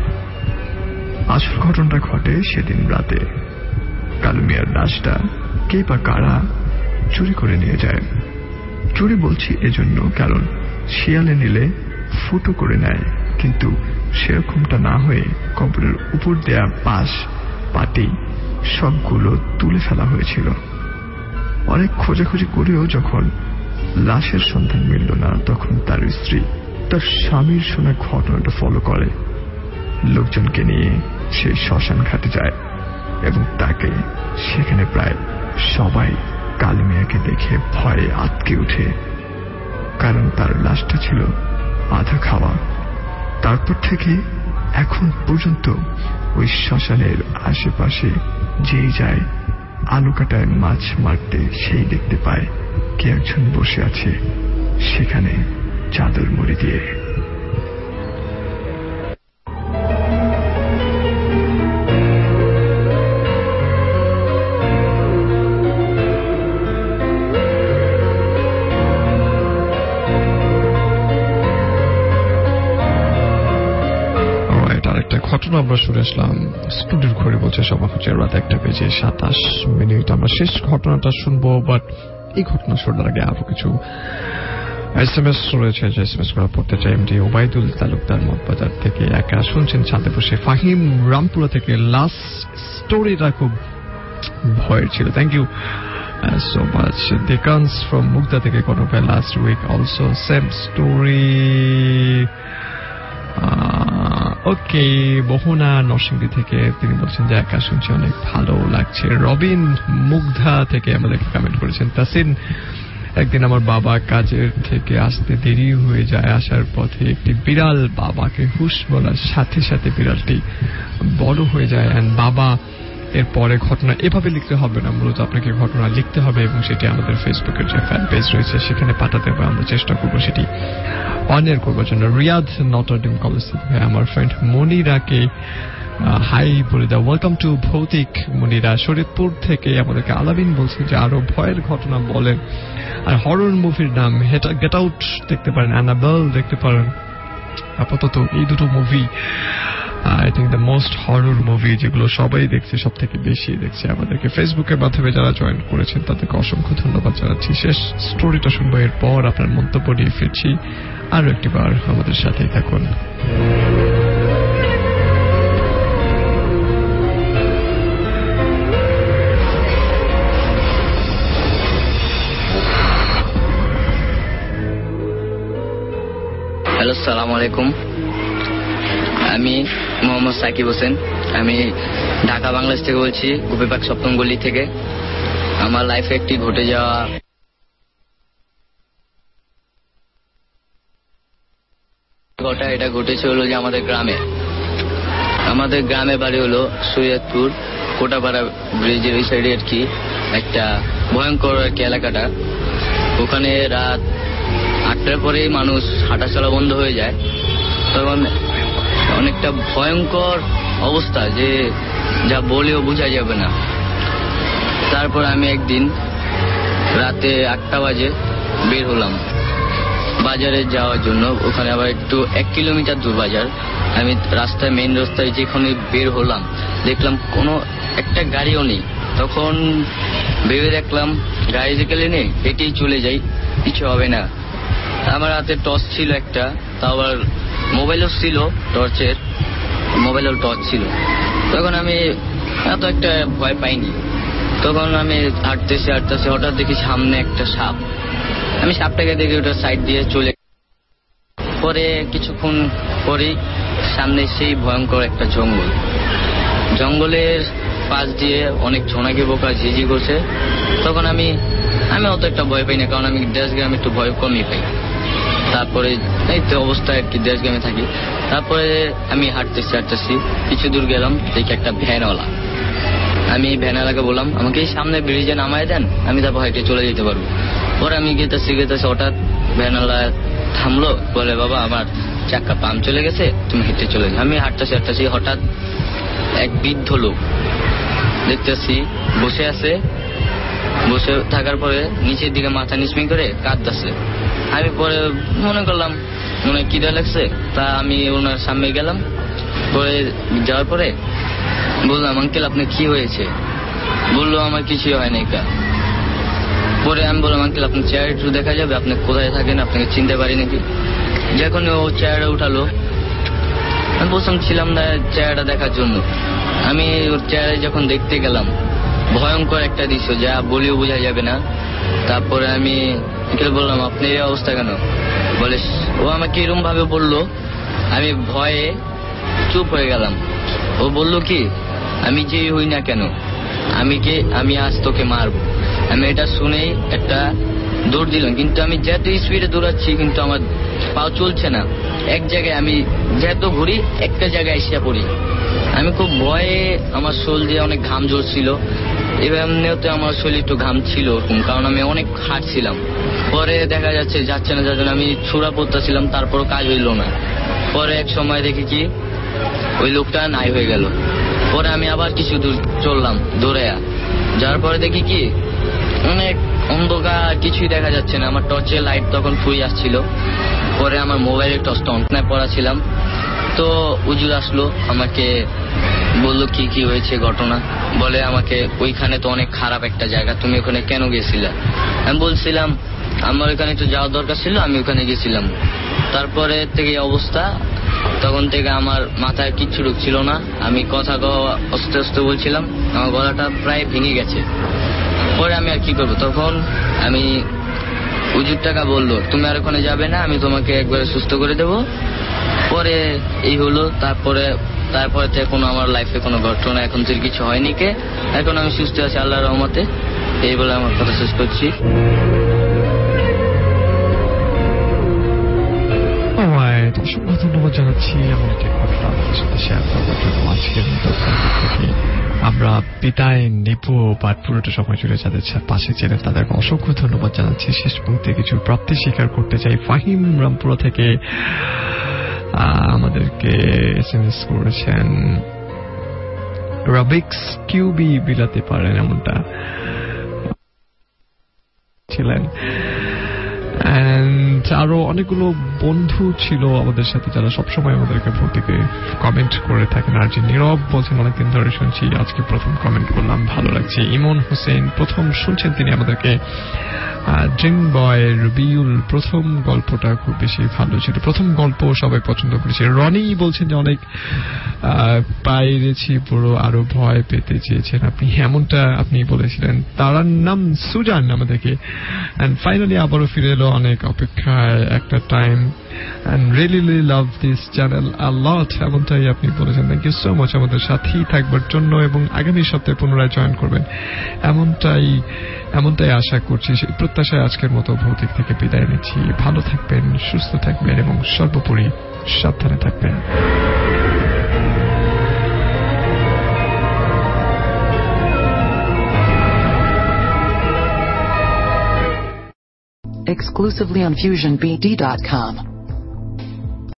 আসল ঘটনাটা ঘটে সেদিন রাতে। কালো মিয়ার লাশটা কে বা কারা চুরি করে নিয়ে যায়। চুরি বলছি এজন্য কারণ শিয়ালে নিলে ফুটো করে নেয়, কিন্তু সেরকমটা না হয়ে কবরের উপর দেয়া বাঁশ পাটি সবগুলো তুলে ফেলা হয়েছিল। অনেক খোঁজাখুঁজি করেও যখন লাশের সন্ধান মিলল না, তখন তার স্ত্রী তার স্বামীর শোনা ঘটনাটা ফলো করে। লোকজনকে নিয়ে সে শ্মশান ঘাটে যায় এবং তাকে সেখানে প্রায় সবাই কালো মিয়াকে দেখে ভয়ে আটকে উঠে, কারণ তার লাশটা ছিল আধা খাওয়া। তারপর থেকে এখন পর্যন্ত ওই শ্মশানের আশেপাশে যেই যায় আলু কাটায় মাছ মারতে, সেই দেখতে পায় কে একজন বসে আছে সেখানে চাদর মুড়ি দিয়ে। ঘটনা আমরা শুনে আসলাম। স্টুডিওর ঘড়ি বলছে সময় হচ্ছে রাত একটা বেজে সাতাশ মিনিট। আমরা শেষ ঘটনাটা শুনবো, বাট এই ঘটনা শোনার আগে আরো কিছু এস এম এস রয়েছে যে এস এম এস করা পড়তে চাই। এমডি ওবায়দুল তালুকদার মতবাজার থেকে একা শুনছেন ছাদে বসে। ফাহিম রামপুরা থেকে লাস্ট স্টোরিটা খুব ভয়ের ছিল, thank you so much. Dekans from Mugda থেকে কনফে last week also same story. Okay, Mohona Narsingdi থেকে তিনি বলছেন যে একা শুনছি, অনেক ভালো লাগছে। রবিন মুগ্ধা থেকে আমাদের কমেন্ট করেছেন। তাসিন, একদিন আমার বাবা কাজের থেকে আসতে দেরি হয়ে যায়, আসার পথে একটি বিড়াল বাবাকে হুশ বলার সাথে সাথে বিড়ালটি বড় হয়ে যায়। এন্ড বাবা এর পরে ঘটনা এভাবে লিখতে হবে না, মূলত আপনাকে ঘটনা লিখতে হবে এবং সেটি আমাদের ফেসবুকের যে ফ্যান পেজ রয়েছে সেখানে পাঠাতে হবে। আমরা চেষ্টা করবো সেটি অন এয়ার করবার জন্য। রিয়াদ নটরডেম কলেজ থেকে আমার ফ্রেন্ড মনিরাকে হাই বলে দাও। ওয়েলকাম টু ভৌতিক মনিরা। শরীয়তপুর থেকে আমাদেরকে আলামিন বলছে যে আরো ভয়ের ঘটনা বলেন, আর হরর মুভির নাম গেট আউট দেখতে পারেন, অ্যানাবেল দেখতে পারেন। আপাতত এই দুটো movie I think the most horror movie যেগুলো সবাই দেখছে, সব থেকে বেশি দেখছে। আমাদেরকে ফেসবুকের মাধ্যমে যারা জয়েন করেছেন তাদেরকে অসংখ্য ধন্যবাদ জানাচ্ছি। শেষ স্টোরিটা শুনবো, এরপর আপনার মন্তব্য নিয়ে ফিরছি। আরো একটিবার আমাদের সাথেই থাকুন। হ্যালো, আসসালামু আলাইকুম। আমি মোহাম্মদ সাকিব হোসেন। আমি ঢাকা বাংলাদেশ থেকে বলছি, গোপীবাগ সপ্তম গলি থেকে। আমার লাইফে একটি ঘটে যাওয়া ঘটনা, এটা ঘটেছে হলো যে আমাদের গ্রামে আমাদের গ্রামে বাড়ি হলো সৈয়দপুর কোটাপাড়া ব্রিজের ওই সাইডে আর কি একটা ভয়ঙ্কর আর কি এলাকাটা। ওখানে রাত আটটার পরেই মানুষ হাঁটাচলা বন্ধ হয়ে যায়। তখন অনেকটা ভয়ঙ্কর অবস্থা, যে যা বলেও বোঝা যাবে না। তারপর আমি একদিন রাতে আটটা বাজে বের হলাম বাজারে যাওয়ার জন্য। ওখানে আবার একটু এক কিলোমিটার দূর বাজার। আমি রাস্তায় মেইন রাস্তায় যেখানে বের হলাম, দেখলাম কোনো একটা গাড়িও নেই। তখন ভেবে দেখলাম গাড়ি যেখানে নেই, হেঁটেই চলে যাই, কিছু হবে না। আমার হাতে টর্চ ছিল একটা, তা আবার মোবাইলও ছিল, টর্চের মোবাইলেও টর্চ ছিল। তখন আমি এত একটা ভয় পাইনি। তখন আমি হাঁটতেছি হাঁটতেছি হঠাৎ দেখি সামনে একটা সাপ। আমি সাপটাকে দেখে ওটা সাইড দিয়ে চলে, পরে কিছুক্ষণ পরেই সামনে সেই ভয়ঙ্কর একটা জঙ্গল। জঙ্গলের পাশ দিয়ে অনেক ঝোনাকি পোকা ঝিঝি করছে। তখন আমি আমি অত একটা ভয় পাই না, কারণ আমি দেশগ্রামে একটু ভয় কমই পাই। তারপরে এই তো অবস্থায় আর কি দেশগ্রামে থাকি। তারপরে আমি হাঁটতেছি হাঁটতেছি কিছু দূর গেলাম, দেখি একটা ভ্যানওয়ালা। আমি ভ্যানওয়ালাকে বললাম আমাকে এই সামনে ব্রিজে নামায় দেন, আমি তারপর হেঁটে চলে যেতে পারবো। পরে আমি গেতেছি গেতেছি হঠাৎ ভ্যানওয়ালা থামলো, বলে বাবা আমার চাক্কা পাম্প চলে গেছে, তুমি হেঁটে চলে যাও। আমি হাঁটতেছি হাঁটতেছি হঠাৎ এক বৃদ্ধ লোক দেখতেছি বসে আছে। বসে থাকার পরে নিচের দিকে মাথা নিচমি করে কাঁদতেছে। আমি পরে মনে করলাম মনে কিডা লাগছে, তা আমি ওনার সামনে গেলাম। পরে যাওয়ার পরে বললাম আঙ্কেল আপনার কি হয়েছে? বললো আমার কিছুই হয় নাই কা। পরে আমি বললাম আঙ্কেল আপনার চেয়ার একটু দেখা যাবে, আপনি কোথায় থাকেন, আপনাকে চিনতে পারি নাকি? যখন ও চেয়ারে উঠালো, আমি বললাম ছিলাম না চেয়ারটা দেখার জন্য। আমি ওর চেয়ারে যখন দেখতে গেলাম, ভয়ঙ্কর একটা দৃশ্য, যা বলেও বোঝা যাবে না। তারপরে আমি বললাম আপনি এই অবস্থা কেন? বলে ও আমাকে এরকম ভাবে বললো, আমি ভয়ে চুপ হয়ে গেলাম। ও বলল কি আমি যেই হই না কেন, আমি কে আমি আজ তোকে মারবো। আমি এটা শুনেই একটা দৌড় দিলাম, কিন্তু আমি যত স্পিডে দৌড়াচ্ছি কিন্তু আমার পাও চলছে না। এক জায়গায় আমি যত ঘুরি একটা জায়গায় এসে পড়ি। আমি খুব ভয়ে, আমার শরীর দিয়ে অনেক ঘাম ঝরছিল। এমনিতে আমার শরীর একটু ঘাম ছিল ওরকম, কারণ আমি অনেক হাঁটছিলাম। পরে দেখা যাচ্ছে যাচ্ছে না, যার জন্য আমি ছুড়া পড়তেছিলাম, তারপরও কাজ হইল না। পরে এক সময় দেখি কি ওই লোকটা নাই হয়ে গেল। পরে আমি আবার কিছু দূর চললাম দৌড়ে, যার পরে দেখি কি অনেক অন্ধকার, কিছুই দেখা যাচ্ছে না। আমার টর্চের লাইট তখন ফুরিয়ে আসছিল। পরে আমার মোবাইলের টর্চটা অনলাইনে পড়া ছিলাম, তো উজুর আসলো, আমাকে বললো কি কি হয়েছে ঘটনা। বলে আমাকে ওইখানে তো অনেক খারাপ একটা জায়গা, তুমি ওখানে কেন গেছিলে? আমি বলছিলাম আমার ওখানে একটু যাওয়ার দরকার ছিল, আমি ওখানে গেছিলাম। তারপরে থেকে অবস্থা, তখন থেকে আমার মাথায় কিচ্ছু ঢুকছিল না। আমি কথা আস্তে আস্তে বলছিলাম, আমার গলাটা প্রায় ভেঙে গেছে। পরে আমি আর কি করবো, তখন আমি উজুর টাকা বললো তুমি আর ওখানে যাবে না, আমি তোমাকে একবারে সুস্থ করে দেবো। পরে এই হলো। তারপরে তারপরে থেকে কোনো আমার লাইফে কোনো ঘটনা এখন থেকে কিছু হয়নি। কে এখন আমি সুস্থ আছি আল্লাহর রহমতে। এই বলে আমার কথা শেষ করছি। অসংখ্য ধন্যবাদ জানাচ্ছি এমন একটি ঘটনা আমাদের সাথে শেয়ার করবার জন্য। আজকের মতো থেকে আমরা বিদায় নেব, বাট পুরোটা সময় জুড়ে যাদের পাশে ছিলেন তাদেরকে অসংখ্য ধন্যবাদ জানাচ্ছি। শেষ মুহূর্তে কিছু প্রাপ্তি স্বীকার করতে চাই। ফাহিম রামপুরা থেকে আমাদেরকে এসএমএস করেছেন, রবিক্স কিউবি বিলাতে পারেন এমনটা ছিলেন। আরো অনেকগুলো বন্ধু ছিল আমাদের সাথে, যারা সবসময় আমাদেরকে ভৌতিকে কমেন্ট করে থাকেন। আর যে নীরব বলছেন অনেকদিন ধরে শুনছি, আজকে প্রথম কমেন্ট করলাম, ভালো লাগছে। ইমন হোসেন প্রথম শুনছেন, তিনি আমাদেরকে। ড্রিম বয় রবিউল প্রথম গল্পটা খুব বেশি ভালো ছিল, প্রথম গল্প সবাই পছন্দ করেছে। রনি বলছেন যে অনেক পাইরেছি পুরো, আরো ভয় পেতে চেয়েছেন আপনি, এমনটা আপনি বলেছিলেন। তার নাম সুজান আমাদেরকে। এন্ড ফাইনালি আবারও ফিরে এলো অনেক অপেক্ষায় একটা time, and really really love this channel a lot, এমনটাই আপনি বলেছেন। থ্যাংক ইউ সো মাচ আমাদের সাথেই থাকবার জন্য, এবং আগামী সপ্তাহে পুনরায় জয়েন করবেন এমনটাই এমনটাই আশা করছি। সেই প্রত্যাশায় আজকের মতো ভৌতিক থেকে বিদায় নিচ্ছি। ভালো থাকবেন, সুস্থ থাকবেন এবং সর্বোপরি সাবধানে থাকবেন। Exclusively on fusion b d dot com.